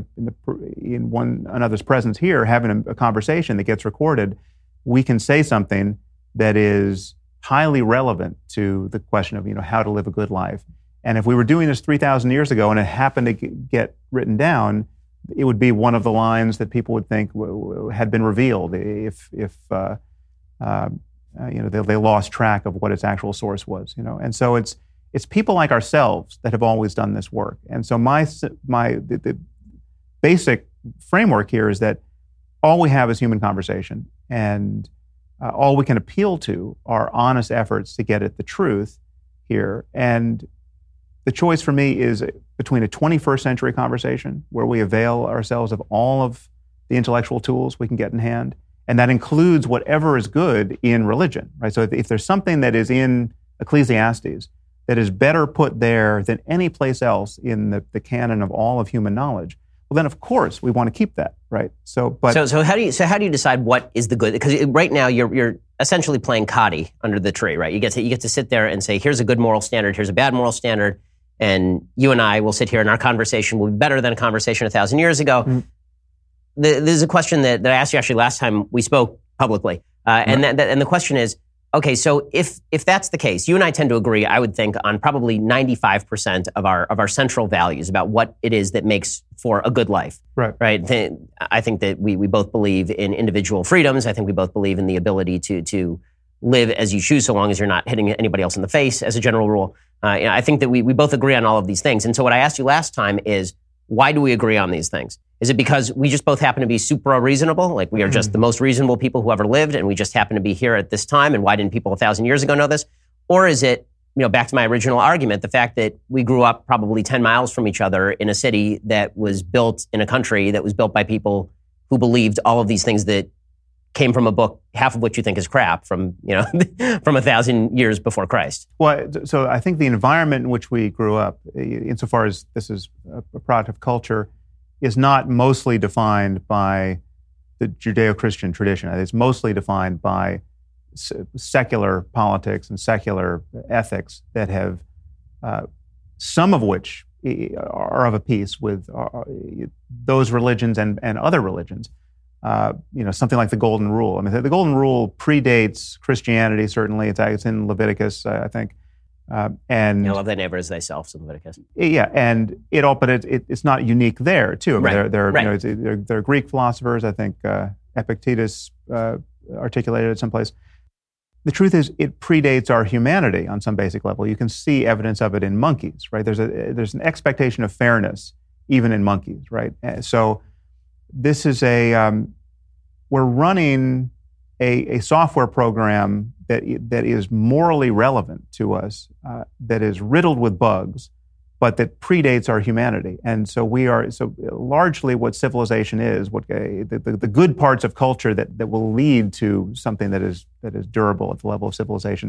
one another's presence here, having a conversation that gets recorded, we can say something that is highly relevant to the question of how to live a good life. And if we were doing this 3,000 years ago and it happened to get written down, it would be one of the lines that people would think had been revealed if they lost track of what its actual source was. And so it's people like ourselves that have always done this work. And so the basic framework here is that all we have is human conversation, and all we can appeal to are honest efforts to get at the truth here. And the choice for me is between a 21st century conversation where we avail ourselves of all of the intellectual tools we can get in hand, and that includes whatever is good in religion, right? So if there's something that is in Ecclesiastes that is better put there than any place else in the canon of all of human knowledge, well, then of course we want to keep that, right? So how do you decide what is the good? Because right now you're essentially playing Coddy under the tree, right? You get to sit there and say, here's a good moral standard, here's a bad moral standard, and you and I will sit here and our conversation will be better than a conversation 1,000 years ago. Mm-hmm. There's a question that I asked you actually last time we spoke publicly. And the question is, okay, so if that's the case, you and I tend to agree, I would think, on probably 95% of our central values about what it is that makes for a good life. Right. I think that we both believe in individual freedoms. I think we both believe in the ability to live as you choose, so long as you're not hitting anybody else in the face, as a general rule. I think that we both agree on all of these things. And so what I asked you last time is, why do we agree on these things? Is it because we just both happen to be super reasonable? Like we are just the most reasonable people who ever lived, and we just happen to be here at this time, and why didn't people 1,000 years ago know this? Or is it, back to my original argument, the fact that we grew up probably 10 miles from each other in a city that was built in a country that was built by people who believed all of these things that came from a book, half of which you think is crap, from from 1,000 years before Christ? Well, so I think the environment in which we grew up, insofar as this is a product of culture, is not mostly defined by the Judeo-Christian tradition. It's mostly defined by secular politics and secular ethics that have, some of which are of a piece with those religions and other religions. Something like the Golden Rule. I mean, the Golden Rule predates Christianity, certainly. It's in Leviticus, I think. And love thy neighbor as thyself in Leviticus. Yeah, and it's not unique there too. I mean, right. There are Greek philosophers. I think Epictetus articulated it someplace. The truth is, it predates our humanity on some basic level. You can see evidence of it in monkeys, right? There's an expectation of fairness even in monkeys, right? So this is we're running a software program that is morally relevant to us, that is riddled with bugs, but that predates our humanity. And so largely what civilization is, what the good parts of culture that will lead to something that is durable at the level of civilization,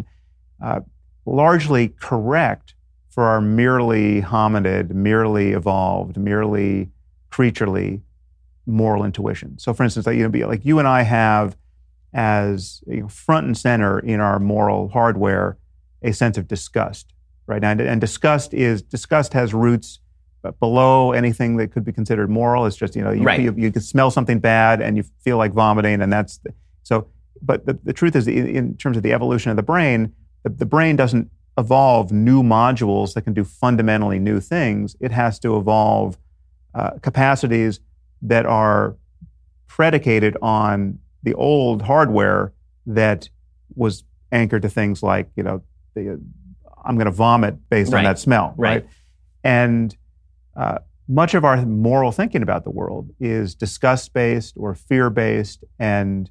largely correct for our merely hominid, merely evolved, merely creaturely moral intuition. So for instance, like you and I have as front and center in our moral hardware a sense of disgust, right? And disgust has roots below anything that could be considered moral. It's just, you can smell something bad and you feel like vomiting, and that's so. But the truth is, in terms of the evolution of the brain doesn't evolve new modules that can do fundamentally new things. It has to evolve capacities that are predicated on the old hardware that was anchored to things like, I'm going to vomit based on that smell, right? And much of our moral thinking about the world is disgust-based or fear-based, and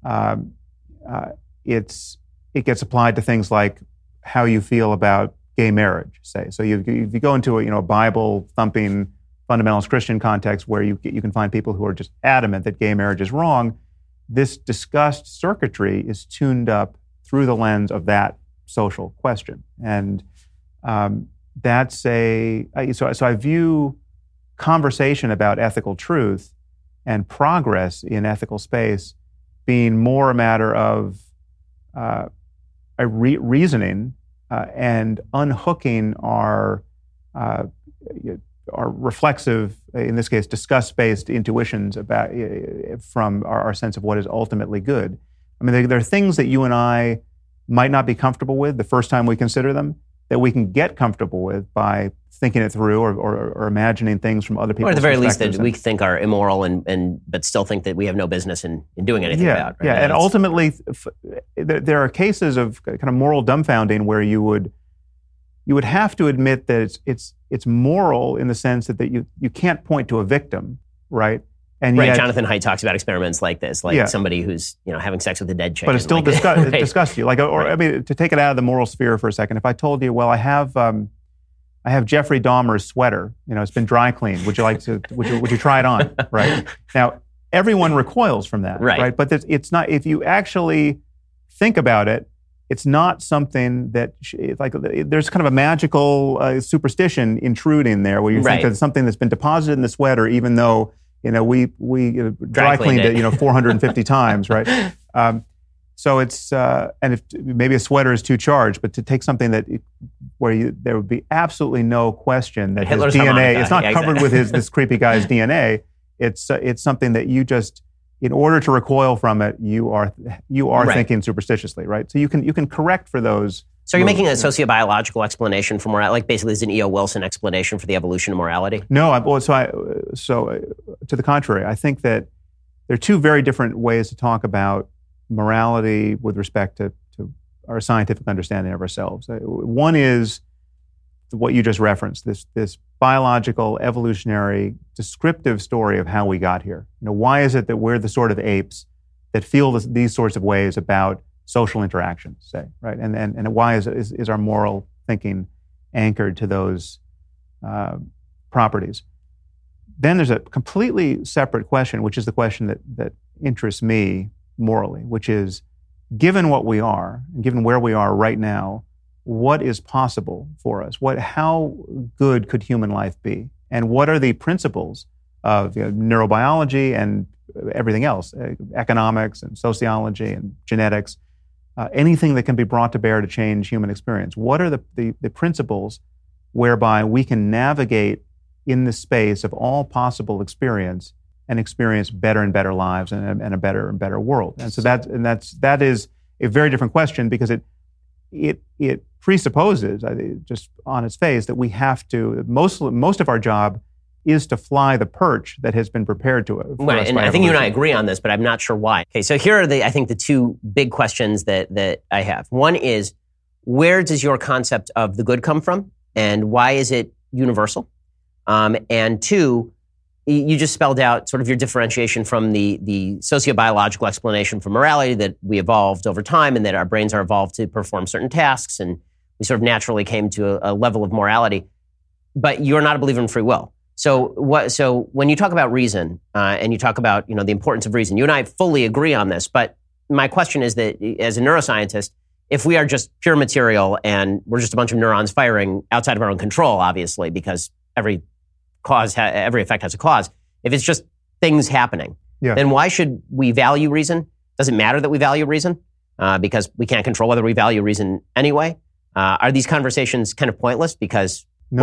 it gets applied to things like how you feel about gay marriage, say. So if you go into a Bible-thumping fundamentalist Christian context where you can find people who are just adamant that gay marriage is wrong, this disgust circuitry is tuned up through the lens of that social question. And so I view conversation about ethical truth and progress in ethical space being more a matter of reasoning and unhooking our reflexive, in this case, disgust-based intuitions from our sense of what is ultimately good. I mean, there are things that you and I might not be comfortable with the first time we consider them that we can get comfortable with by thinking it through or imagining things from other people's perspectives. Or at the very least that we think are immoral but still think that we have no business in doing anything about. Right? Yeah, and ultimately, there are cases of kind of moral dumbfounding where you would have to admit that it's moral in the sense that you can't point to a victim, right? And right, yet, Jonathan Haidt talks about experiments like this, somebody who's having sex with a dead chicken. But it still disgusts you. To take it out of the moral sphere for a second, if I told you, well, I have Jeffrey Dahmer's sweater, it's been dry cleaned. Would you like to? Would you try it on? Right now, everyone recoils from that, right? But it's not. If you actually think about it, it's not something that there's kind of a magical superstition intruding there, where you think that it's something that's been deposited in the sweater, even though we dry cleaned it 450 times, right? So it's and if maybe a sweater is too charged, but to take something that where there would be absolutely no question that Hitler's his DNA, harmonica. it's not covered with this creepy guy's DNA. It's something that you just, in order to recoil from it, you are Right. thinking superstitiously, right? So you can correct for those. So you're making a sociobiological explanation for morality, like basically there's an E.O. Wilson explanation for the evolution of morality? No, to the contrary, I think that there are two very different ways to talk about morality with respect to our scientific understanding of ourselves. One is what you just referenced, this biological, evolutionary, descriptive story of how we got here. Why is it that we're the sort of apes that feel these sorts of ways about social interactions, say, right? And why is our moral thinking anchored to those properties? Then there's a completely separate question, which is the question that interests me morally, which is, given what we are, and given where we are right now, what is possible for us? How good could human life be? And what are the principles of neurobiology and everything else, economics and sociology and genetics, anything that can be brought to bear to change human experience? What are the principles whereby we can navigate in the space of all possible experience and experience better and better lives and a better and better world? And so that is a very different question, because it presupposes, just on its face, that we have to, most of our job is to fly the perch that has been prepared to it. Right, and I think you and I agree on this, but I'm not sure why. Okay, so here are the two big questions that I have. One is, where does your concept of the good come from, and why is it universal? And two, you just spelled out sort of your differentiation from the sociobiological explanation for morality, that we evolved over time and that our brains are evolved to perform certain tasks, and we sort of naturally came to a level of morality. But you're not a believer in free will. So when you talk about reason and you talk about the importance of reason, you and I fully agree on this. But my question is that, as a neuroscientist, if we are just pure material and we're just a bunch of neurons firing outside of our own control, obviously, because every effect has a cause. If it's just things happening, then why should we value reason? Does it matter that we value reason? Because we can't control whether we value reason anyway. Are these conversations kind of pointless? Because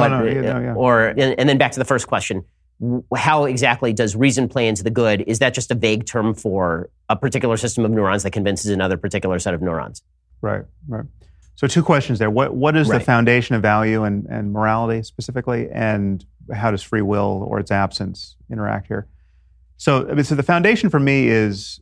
and then back to the first question: how exactly does reason play into the good? Is that just a vague term for a particular system of neurons that convinces another particular set of neurons? Right. So two questions there. What is the foundation of value and morality specifically, and how does free will or its absence interact here? So the foundation for me is,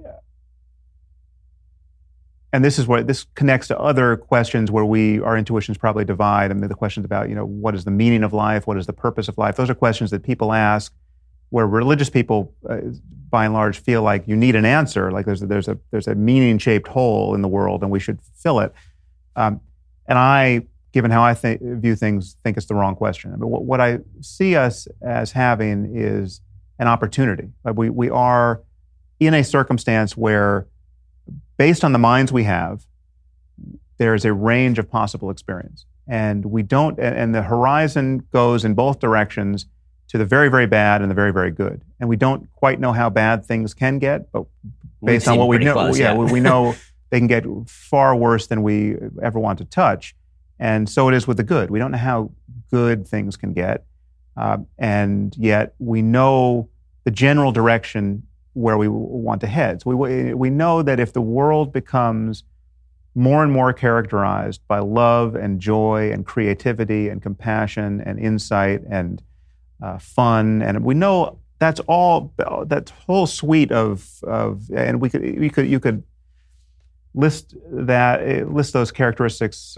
and this connects to other questions where our intuitions probably divide. I mean, the questions about, what is the meaning of life? What is the purpose of life? Those are questions that people ask, where religious people, by and large, feel like you need an answer, like there's a meaning-shaped hole in the world and we should fill it. And I, given how I view things, think it's the wrong question. I mean, what I see us as having is an opportunity. We are in a circumstance where, based on the minds we have, there's a range of possible experience. And and the horizon goes in both directions, to the very, very bad and the very, very good. And we don't quite know how bad things can get, but based on what we know, we know they can get far worse than we ever want to touch. And so it is with the good. We don't know how good things can get. And yet we know the general direction where we want to head. So we know that if the world becomes more and more characterized by love and joy and creativity and compassion and insight and fun, and we know that's all, that whole suite of and you could list those characteristics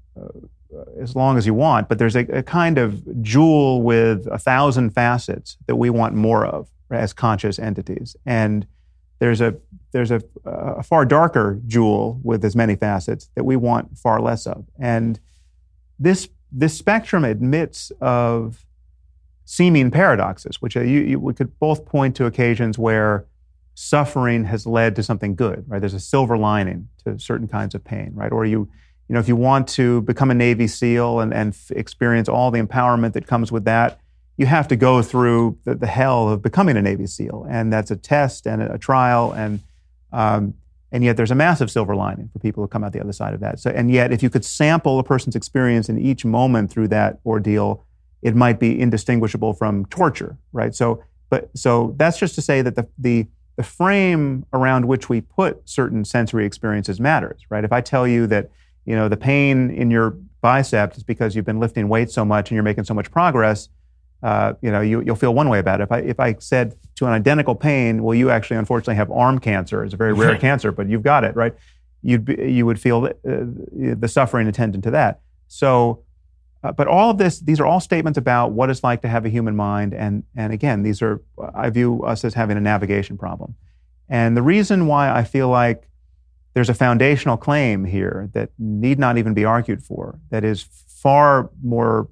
as long as you want, but there's a kind of jewel with 1,000 facets that we want more of as conscious entities, and there's a far darker jewel with as many facets that we want far less of. And this spectrum admits of seeming paradoxes, which we could both point to occasions where suffering has led to something good, right? There's a silver lining to certain kinds of pain, right? Or if you want to become a Navy SEAL and experience all the empowerment that comes with that, you have to go through the hell of becoming a Navy SEAL. And that's a test and a trial. And And yet there's a massive silver lining for people who come out the other side of that. So, and yet if you could sample a person's experience in each moment through that ordeal, it might be indistinguishable from torture, right? So that's just to say that the frame around which we put certain sensory experiences matters, right? If I tell you that, the pain in your bicep is because you've been lifting weights so much and you're making so much progress, you'll feel one way about it. If I said to an identical pain, well, you actually unfortunately have arm cancer. It's a very rare cancer, but you've got it, right? You would feel the suffering attendant to that. So, but all of these are all statements about what it's like to have a human mind. And again, I view us as having a navigation problem. And the reason why I feel like there's a foundational claim here that need not even be argued for, that is far more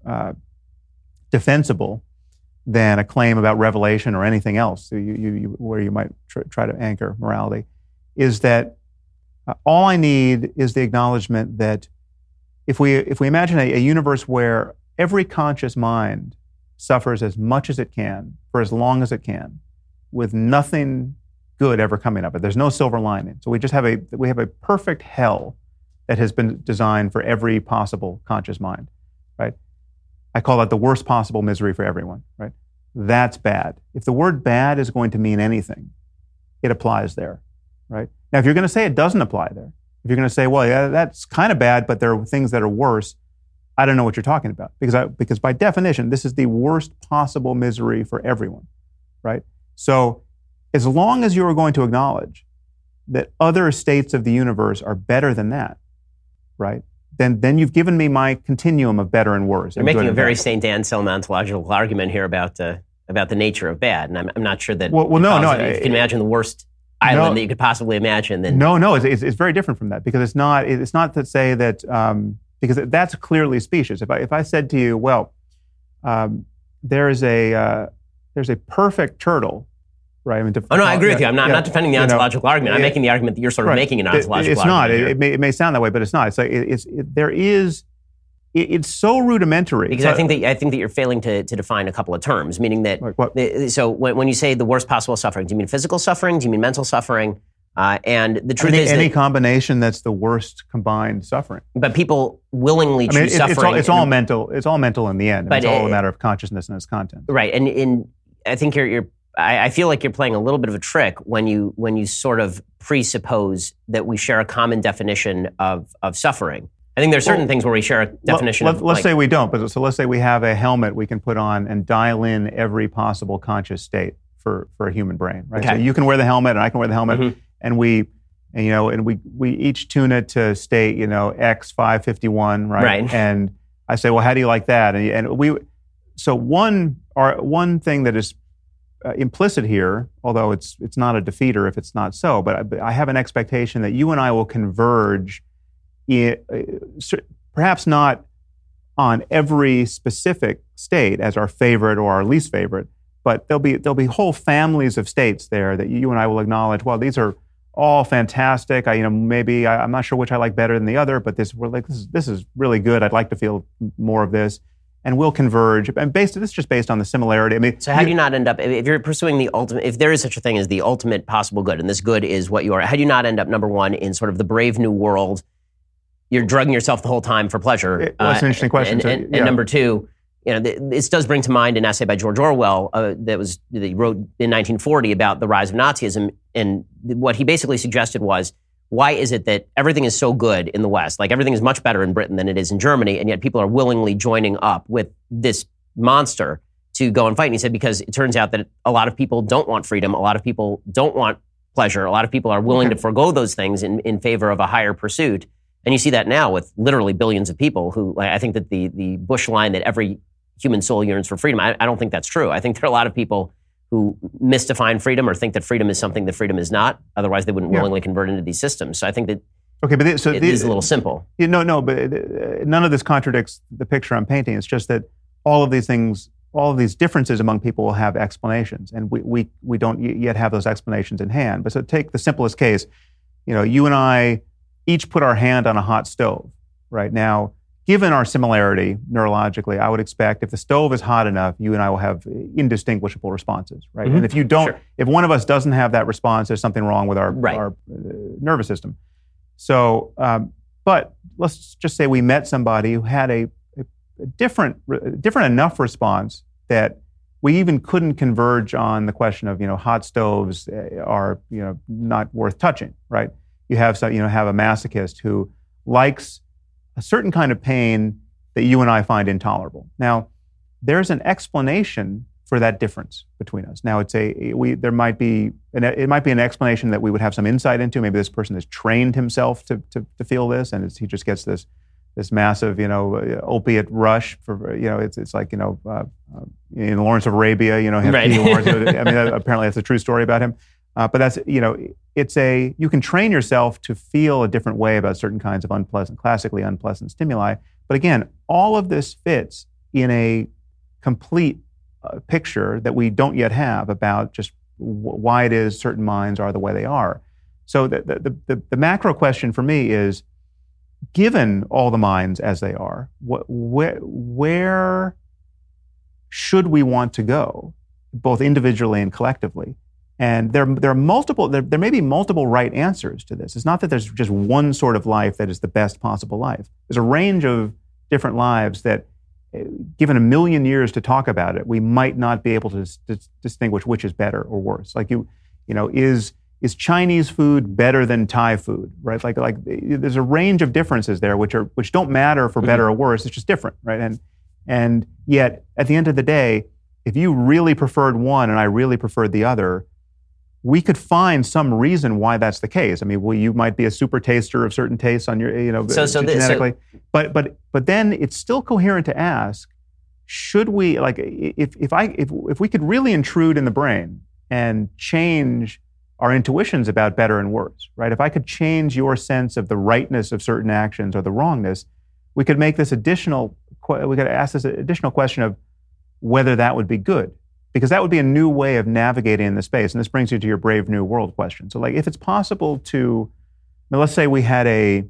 defensible than a claim about revelation or anything else where you might try to anchor morality, is that all I need is the acknowledgement that if we imagine a universe where every conscious mind suffers as much as it can for as long as it can, with nothing good ever coming of it, there's no silver lining. So we have a perfect hell that has been designed for every possible conscious mind, right? I call that the worst possible misery for everyone, right? That's bad. If the word bad is going to mean anything, it applies there, right? Now, if you're going to say it doesn't apply there, if you're going to say, well, yeah, that's kind of bad, but there are things that are worse, I don't know what you're talking about. Because by definition, this is the worst possible misery for everyone, right? So as long as you are going to acknowledge that other states of the universe are better than that, right? Then you've given me my continuum of better and worse. You're making a very St. Anselm ontological argument here about the nature of bad, and I'm not sure that. No. If you can imagine the worst island that you could possibly imagine, then no, it's very different from that, because it's not to say that because that's clearly specious. If I said to you, well, there's a perfect turtle. Right. I agree with you. I'm not defending the ontological argument. I'm making the argument that you're sort of making an ontological argument. It's not. It may sound that way, but it's not. It's so rudimentary. Because I think that you're failing to define a couple of terms, meaning that. Like what? So when you say the worst possible suffering, do you mean physical suffering? Do you mean mental suffering? And the truth is any combination that's the worst combined suffering. But people willingly choose suffering. It's all mental. It's all mental in the end. It's all a matter of consciousness and its content. Right. And I think I feel like you're playing a little bit of a trick when you sort of presuppose that we share a common definition of suffering. I think there's certain things where we share a definition of. Let's say we don't, but so let's say we have a helmet we can put on and dial in every possible conscious state for a human brain, right? Okay. So you can wear the helmet and I can wear the helmet, and we each tune it to state, X551, right? Right. And I say, well, how do you like that? So one thing that is implicit here, although it's not a defeater if it's not so, but I have an expectation that you and I will converge, perhaps not on every specific state as our favorite or our least favorite, but there'll be whole families of states there that you and I will acknowledge. Well, these are all fantastic. Maybe I'm not sure which I like better than the other, but this is really good. I'd like to feel more of this. And we'll converge. And this is just based on the similarity. So how do you not end up, if you're pursuing the ultimate, if there is such a thing as the ultimate possible good, and this good is what you are, how do you not end up, number one, in sort of the brave new world, you're drugging yourself the whole time for pleasure? That's an interesting question. And number two, this does bring to mind an essay by George Orwell that he wrote in 1940 about the rise of Nazism. And what he basically suggested was, why is it that everything is so good in the West? Like everything is much better in Britain than it is in Germany, and yet people are willingly joining up with this monster to go and fight. And he said, because it turns out that a lot of people don't want freedom, a lot of people don't want pleasure, a lot of people are willing to forego those things in favor of a higher pursuit. And you see that now with literally billions of people who, I think that the Bush line that every human soul yearns for freedom, I don't think that's true. I think there are a lot of people who misdefine freedom or think that freedom is something that freedom is not. Otherwise, they wouldn't willingly convert into these systems. So I think that it is a little simple. But none of this contradicts the picture I'm painting. It's just that all of these things, all of these differences among people will have explanations, and we don't yet have those explanations in hand. But so take the simplest case. You and I each put our hand on a hot stove. Right now, given our similarity neurologically, I would expect if the stove is hot enough, you and I will have indistinguishable responses, right? And if you don't, if one of us doesn't have that response, there's something wrong with our nervous system. So, but let's just say we met somebody who had a different enough response that we even couldn't converge on the question of, hot stoves are, not worth touching, right? You have a masochist who likes a certain kind of pain that you and I find intolerable. Now, there's an explanation for that difference between us. Now, it might be an explanation that we would have some insight into. Maybe this person has trained himself to feel this, and he just gets this massive, opiate rush for, it's like, in Lawrence of Arabia, Right. Apparently that's a true story about him. But that's, you can train yourself to feel a different way about certain kinds of classically unpleasant stimuli. But again, all of this fits in a complete picture that we don't yet have about just why it is certain minds are the way they are. So the macro question for me is, given all the minds as they are, where should we want to go, both individually and collectively? And there may be multiple right answers to this. It's not that there's just one sort of life that is the best possible life. There's a range of different lives that, given 1 million years to talk about it, we might not be able to distinguish which is better or worse. Like is Chinese food better than Thai food, right? Like there's a range of differences there which don't matter for better or worse. It's just different, right? And yet at the end of the day, if you really preferred one and I really preferred the other, we could find some reason why that's the case. I mean, you might be a super taster of certain tastes on your, genetically. But then it's still coherent to ask: should we, like, if we could really intrude in the brain and change our intuitions about better and worse, right? If I could change your sense of the rightness of certain actions or the wrongness, we could make this we could ask this additional question of whether that would be good. Because that would be a new way of navigating in the space. And this brings you to your Brave New World question. So, like, if it's possible to, let's say we had a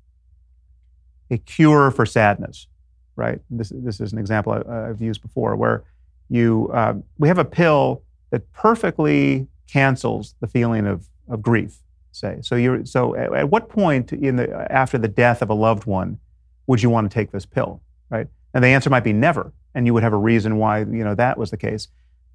cure for sadness, right? This is an example I've used before, where we have a pill that perfectly cancels the feeling of grief, say. So at what point after the death of a loved one would you want to take this pill, right? And the answer might be never, and you would have a reason why that was the case.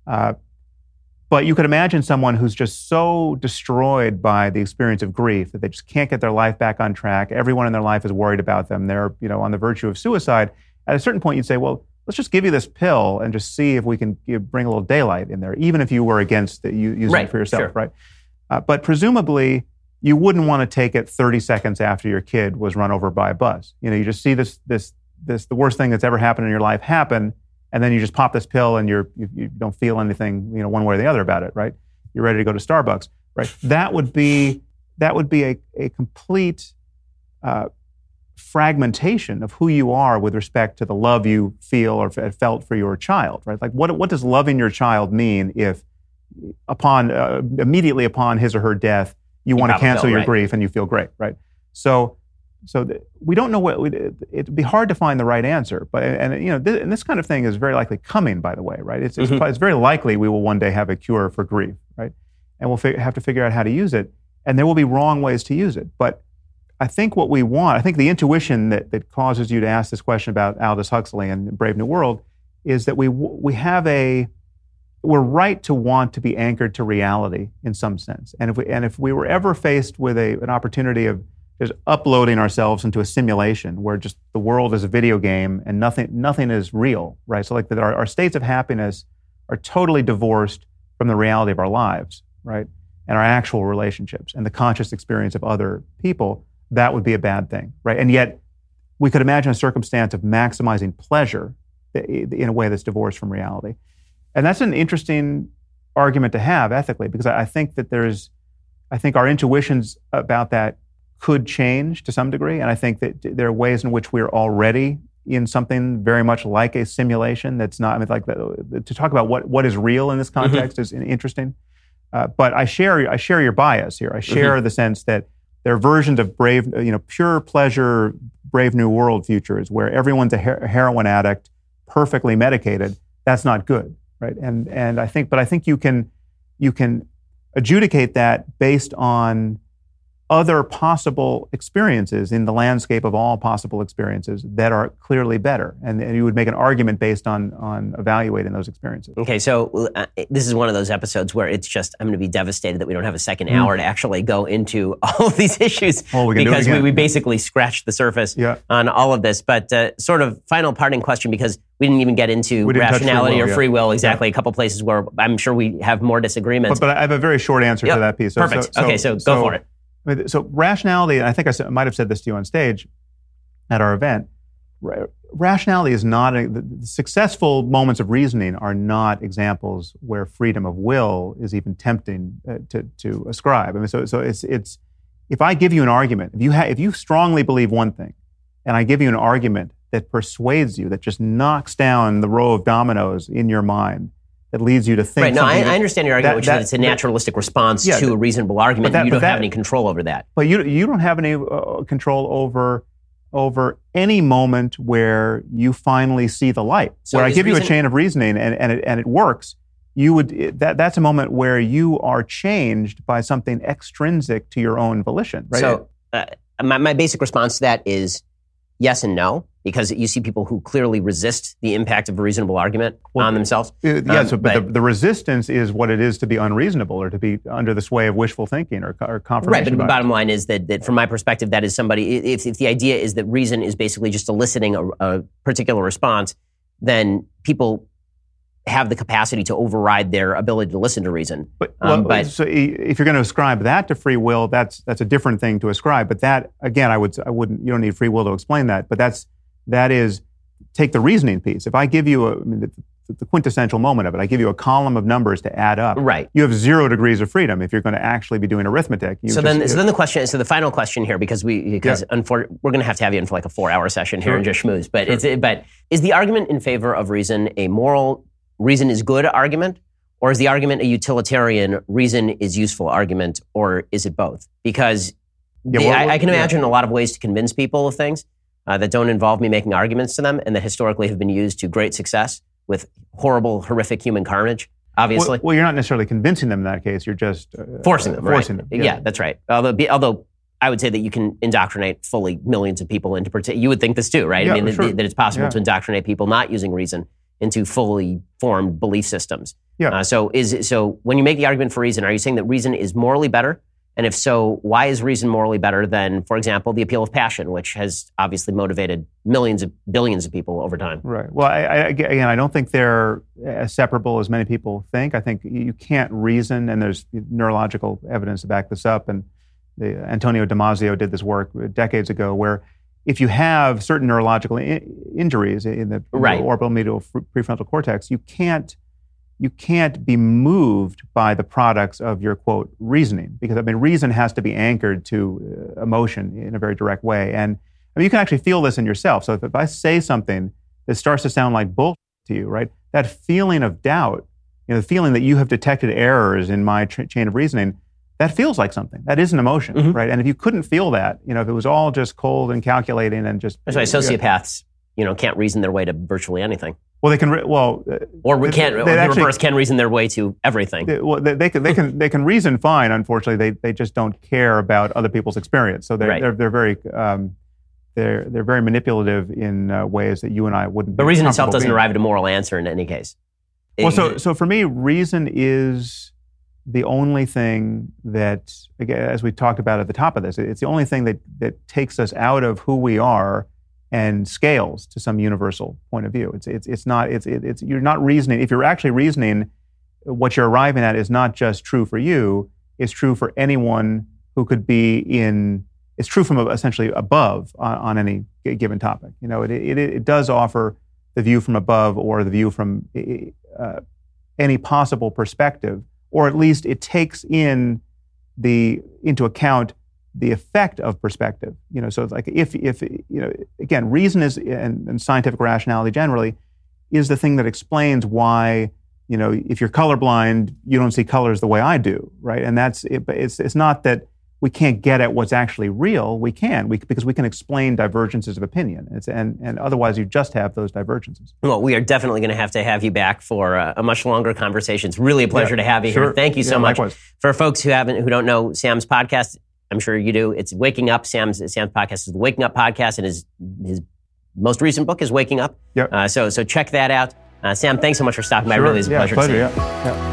But you could imagine someone who's just so destroyed by the experience of grief that they just can't get their life back on track. Everyone in their life is worried about them. They're, on the verge of suicide. At a certain point, you'd say, well, let's just give you this pill and just see if we can bring a little daylight in there, even if you were against using it for yourself, sure. Right? But presumably, you wouldn't want to take it 30 seconds after your kid was run over by a bus. You just see the worst thing that's ever happened in your life happen, and then you just pop this pill and you don't feel anything, one way or the other about it, right? You're ready to go to Starbucks, right? That would be a complete fragmentation of who you are with respect to the love you feel or felt for your child, right? Like what does loving your child mean if immediately upon his or her death, you want to cancel your grief and you feel great, right? So we don't know it'd be hard to find the right answer, but and this kind of thing is very likely coming, by the way, right? It's very likely we will one day have a cure for grief, right? And we'll have to figure out how to use it, and there will be wrong ways to use it. But I think what we want, I think the intuition that causes you to ask this question about Aldous Huxley and Brave New World is that we're right to want to be anchored to reality in some sense, and if we were ever faced with an opportunity of just uploading ourselves into a simulation where just the world is a video game and nothing is real, right? So like that our states of happiness are totally divorced from the reality of our lives, right? And our actual relationships and the conscious experience of other people, that would be a bad thing, right? And yet we could imagine a circumstance of maximizing pleasure in a way that's divorced from reality. And that's an interesting argument to have ethically, because I think our intuitions about that could change to some degree. And I think that there are ways in which we're already in something very much like a simulation that's not, to talk about what is real in this context is interesting. But I share your bias here. I share the sense that there are versions of brave, pure pleasure, Brave New World futures where everyone's a heroin addict, perfectly medicated. That's not good, right? And I think you can adjudicate that based on other possible experiences in the landscape of all possible experiences that are clearly better. And you would make an argument based on evaluating those experiences. Okay, so this is one of those episodes where it's just, I'm going to be devastated that we don't have a second hour to actually go into all of these issues because we basically scratched the surface on all of this. But sort of final parting question, because we didn't even get into rationality or free will, exactly, a couple places where I'm sure we have more disagreements. But I have a very short answer to that piece. Perfect. So go for it. So rationality, and I think I might have said this to you on stage at our event, rationality is not, the successful moments of reasoning are not examples where freedom of will is even tempting to ascribe. I mean, so it's if I give you an argument, if you strongly believe one thing, and I give you an argument that persuades you, that just knocks down the row of dominoes in your mind, that leads you to think. Right. No, I understand your argument, which is that it's a naturalistic response to a reasonable argument. You don't have any control over that. But you don't have any control over any moment where you finally see the light. So where I give you a chain of reasoning and it works. That's a moment where you are changed by something extrinsic to your own volition. Right? So my basic response to that is yes and no, because you see people who clearly resist the impact of a reasonable argument on themselves. But the resistance is what it is to be unreasonable or to be under the sway of wishful thinking or confirmation. Right, but the bottom line is that from my perspective, that is somebody, if the idea is that reason is basically just eliciting a particular response, then people have the capacity to override their ability to listen to reason. So if you're going to ascribe that to free will, that's a different thing to ascribe. But that, again, I wouldn't. You don't need free will to explain that. But that is take the reasoning piece. If I give you the quintessential moment of it, I give you a column of numbers to add up. Right. You have 0 degrees of freedom if you're going to actually be doing arithmetic. So then the final question here, because we're going to have you in for like a 4-hour session here and just schmooze. But but is the argument in favor of reason a moral reason is good argument, or is the argument a utilitarian reason is useful argument, or is it both? Because I can imagine a lot of ways to convince people of things that don't involve me making arguments to them and that historically have been used to great success with horrible, horrific human carnage, obviously. Well, you're not necessarily convincing them in that case. You're just forcing them. Forcing them. Yeah, that's right. Although I would say that you can indoctrinate fully millions of people into you would think this too, right? Yeah, I mean, sure. that it's possible to indoctrinate people not using reason into fully formed belief systems. Yeah. So when you make the argument for reason, are you saying that reason is morally better? And if so, why is reason morally better than, for example, the appeal of passion, which has obviously motivated billions of people over time? Right. Well, I don't think they're as separable as many people think. I think you can't reason, and there's neurological evidence to back this up. And Antonio Damasio did this work decades ago, where if you have certain neurological injuries in the orbital medial prefrontal cortex, you can't be moved by the products of your, quote, reasoning. Because, reason has to be anchored to emotion in a very direct way. And you can actually feel this in yourself. So if I say something that starts to sound like bullshit to you, right, that feeling of doubt, the feeling that you have detected errors in my chain of reasoning, that feels like something. That is an emotion, right? And if you couldn't feel that, if it was all just cold and calculating and just... That's why sociopaths, can't reason their way to virtually anything. Well, they can. Can reason their way to everything. They can reason fine. Unfortunately, they just don't care about other people's experience. So they're very manipulative in ways that you and I wouldn't. But reason itself doesn't arrive at a moral answer in any case. So for me, reason is the only thing that, again, as we talked about at the top of this, it's the only thing that takes us out of who we are and scales to some universal point of view. You're not reasoning. If you're actually reasoning, what you're arriving at is not just true for you, it's true for anyone who could be it's true from essentially above on any given topic. It does offer the view from above or the view from any possible perspective, or at least it takes into account the effect of perspective. So it's like if again, reason is, and scientific rationality generally, is the thing that explains why, if you're colorblind, you don't see colors the way I do, right? And that's it. But it's not that we can't get at what's actually real. We can, because we can explain divergences of opinion. And otherwise, you just have those divergences. Well, we are definitely going to have you back for a much longer conversation. It's really a pleasure to have you here. Thank you so much. Likewise. For folks who don't know Sam's podcast, I'm sure you do. It's Waking Up. Sam's podcast is the Waking Up podcast, and his most recent book is Waking Up. Yep. So check that out. Sam, thanks so much for stopping by. It really is a pleasure to see you. Yeah.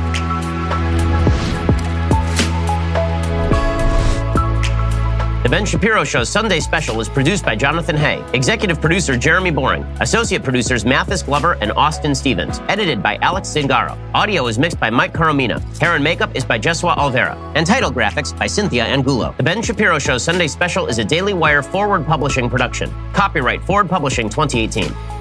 The Ben Shapiro Show's Sunday Special is produced by Jonathan Hay. Executive producer Jeremy Boring. Associate producers Mathis Glover and Austin Stevens. Edited by Alex Zingaro. Audio is mixed by Mike Coromina. Hair and makeup is by Jesua Alvera. And title graphics by Cynthia Angulo. The Ben Shapiro Show's Sunday Special is a Daily Wire Forward Publishing production. Copyright Forward Publishing 2018.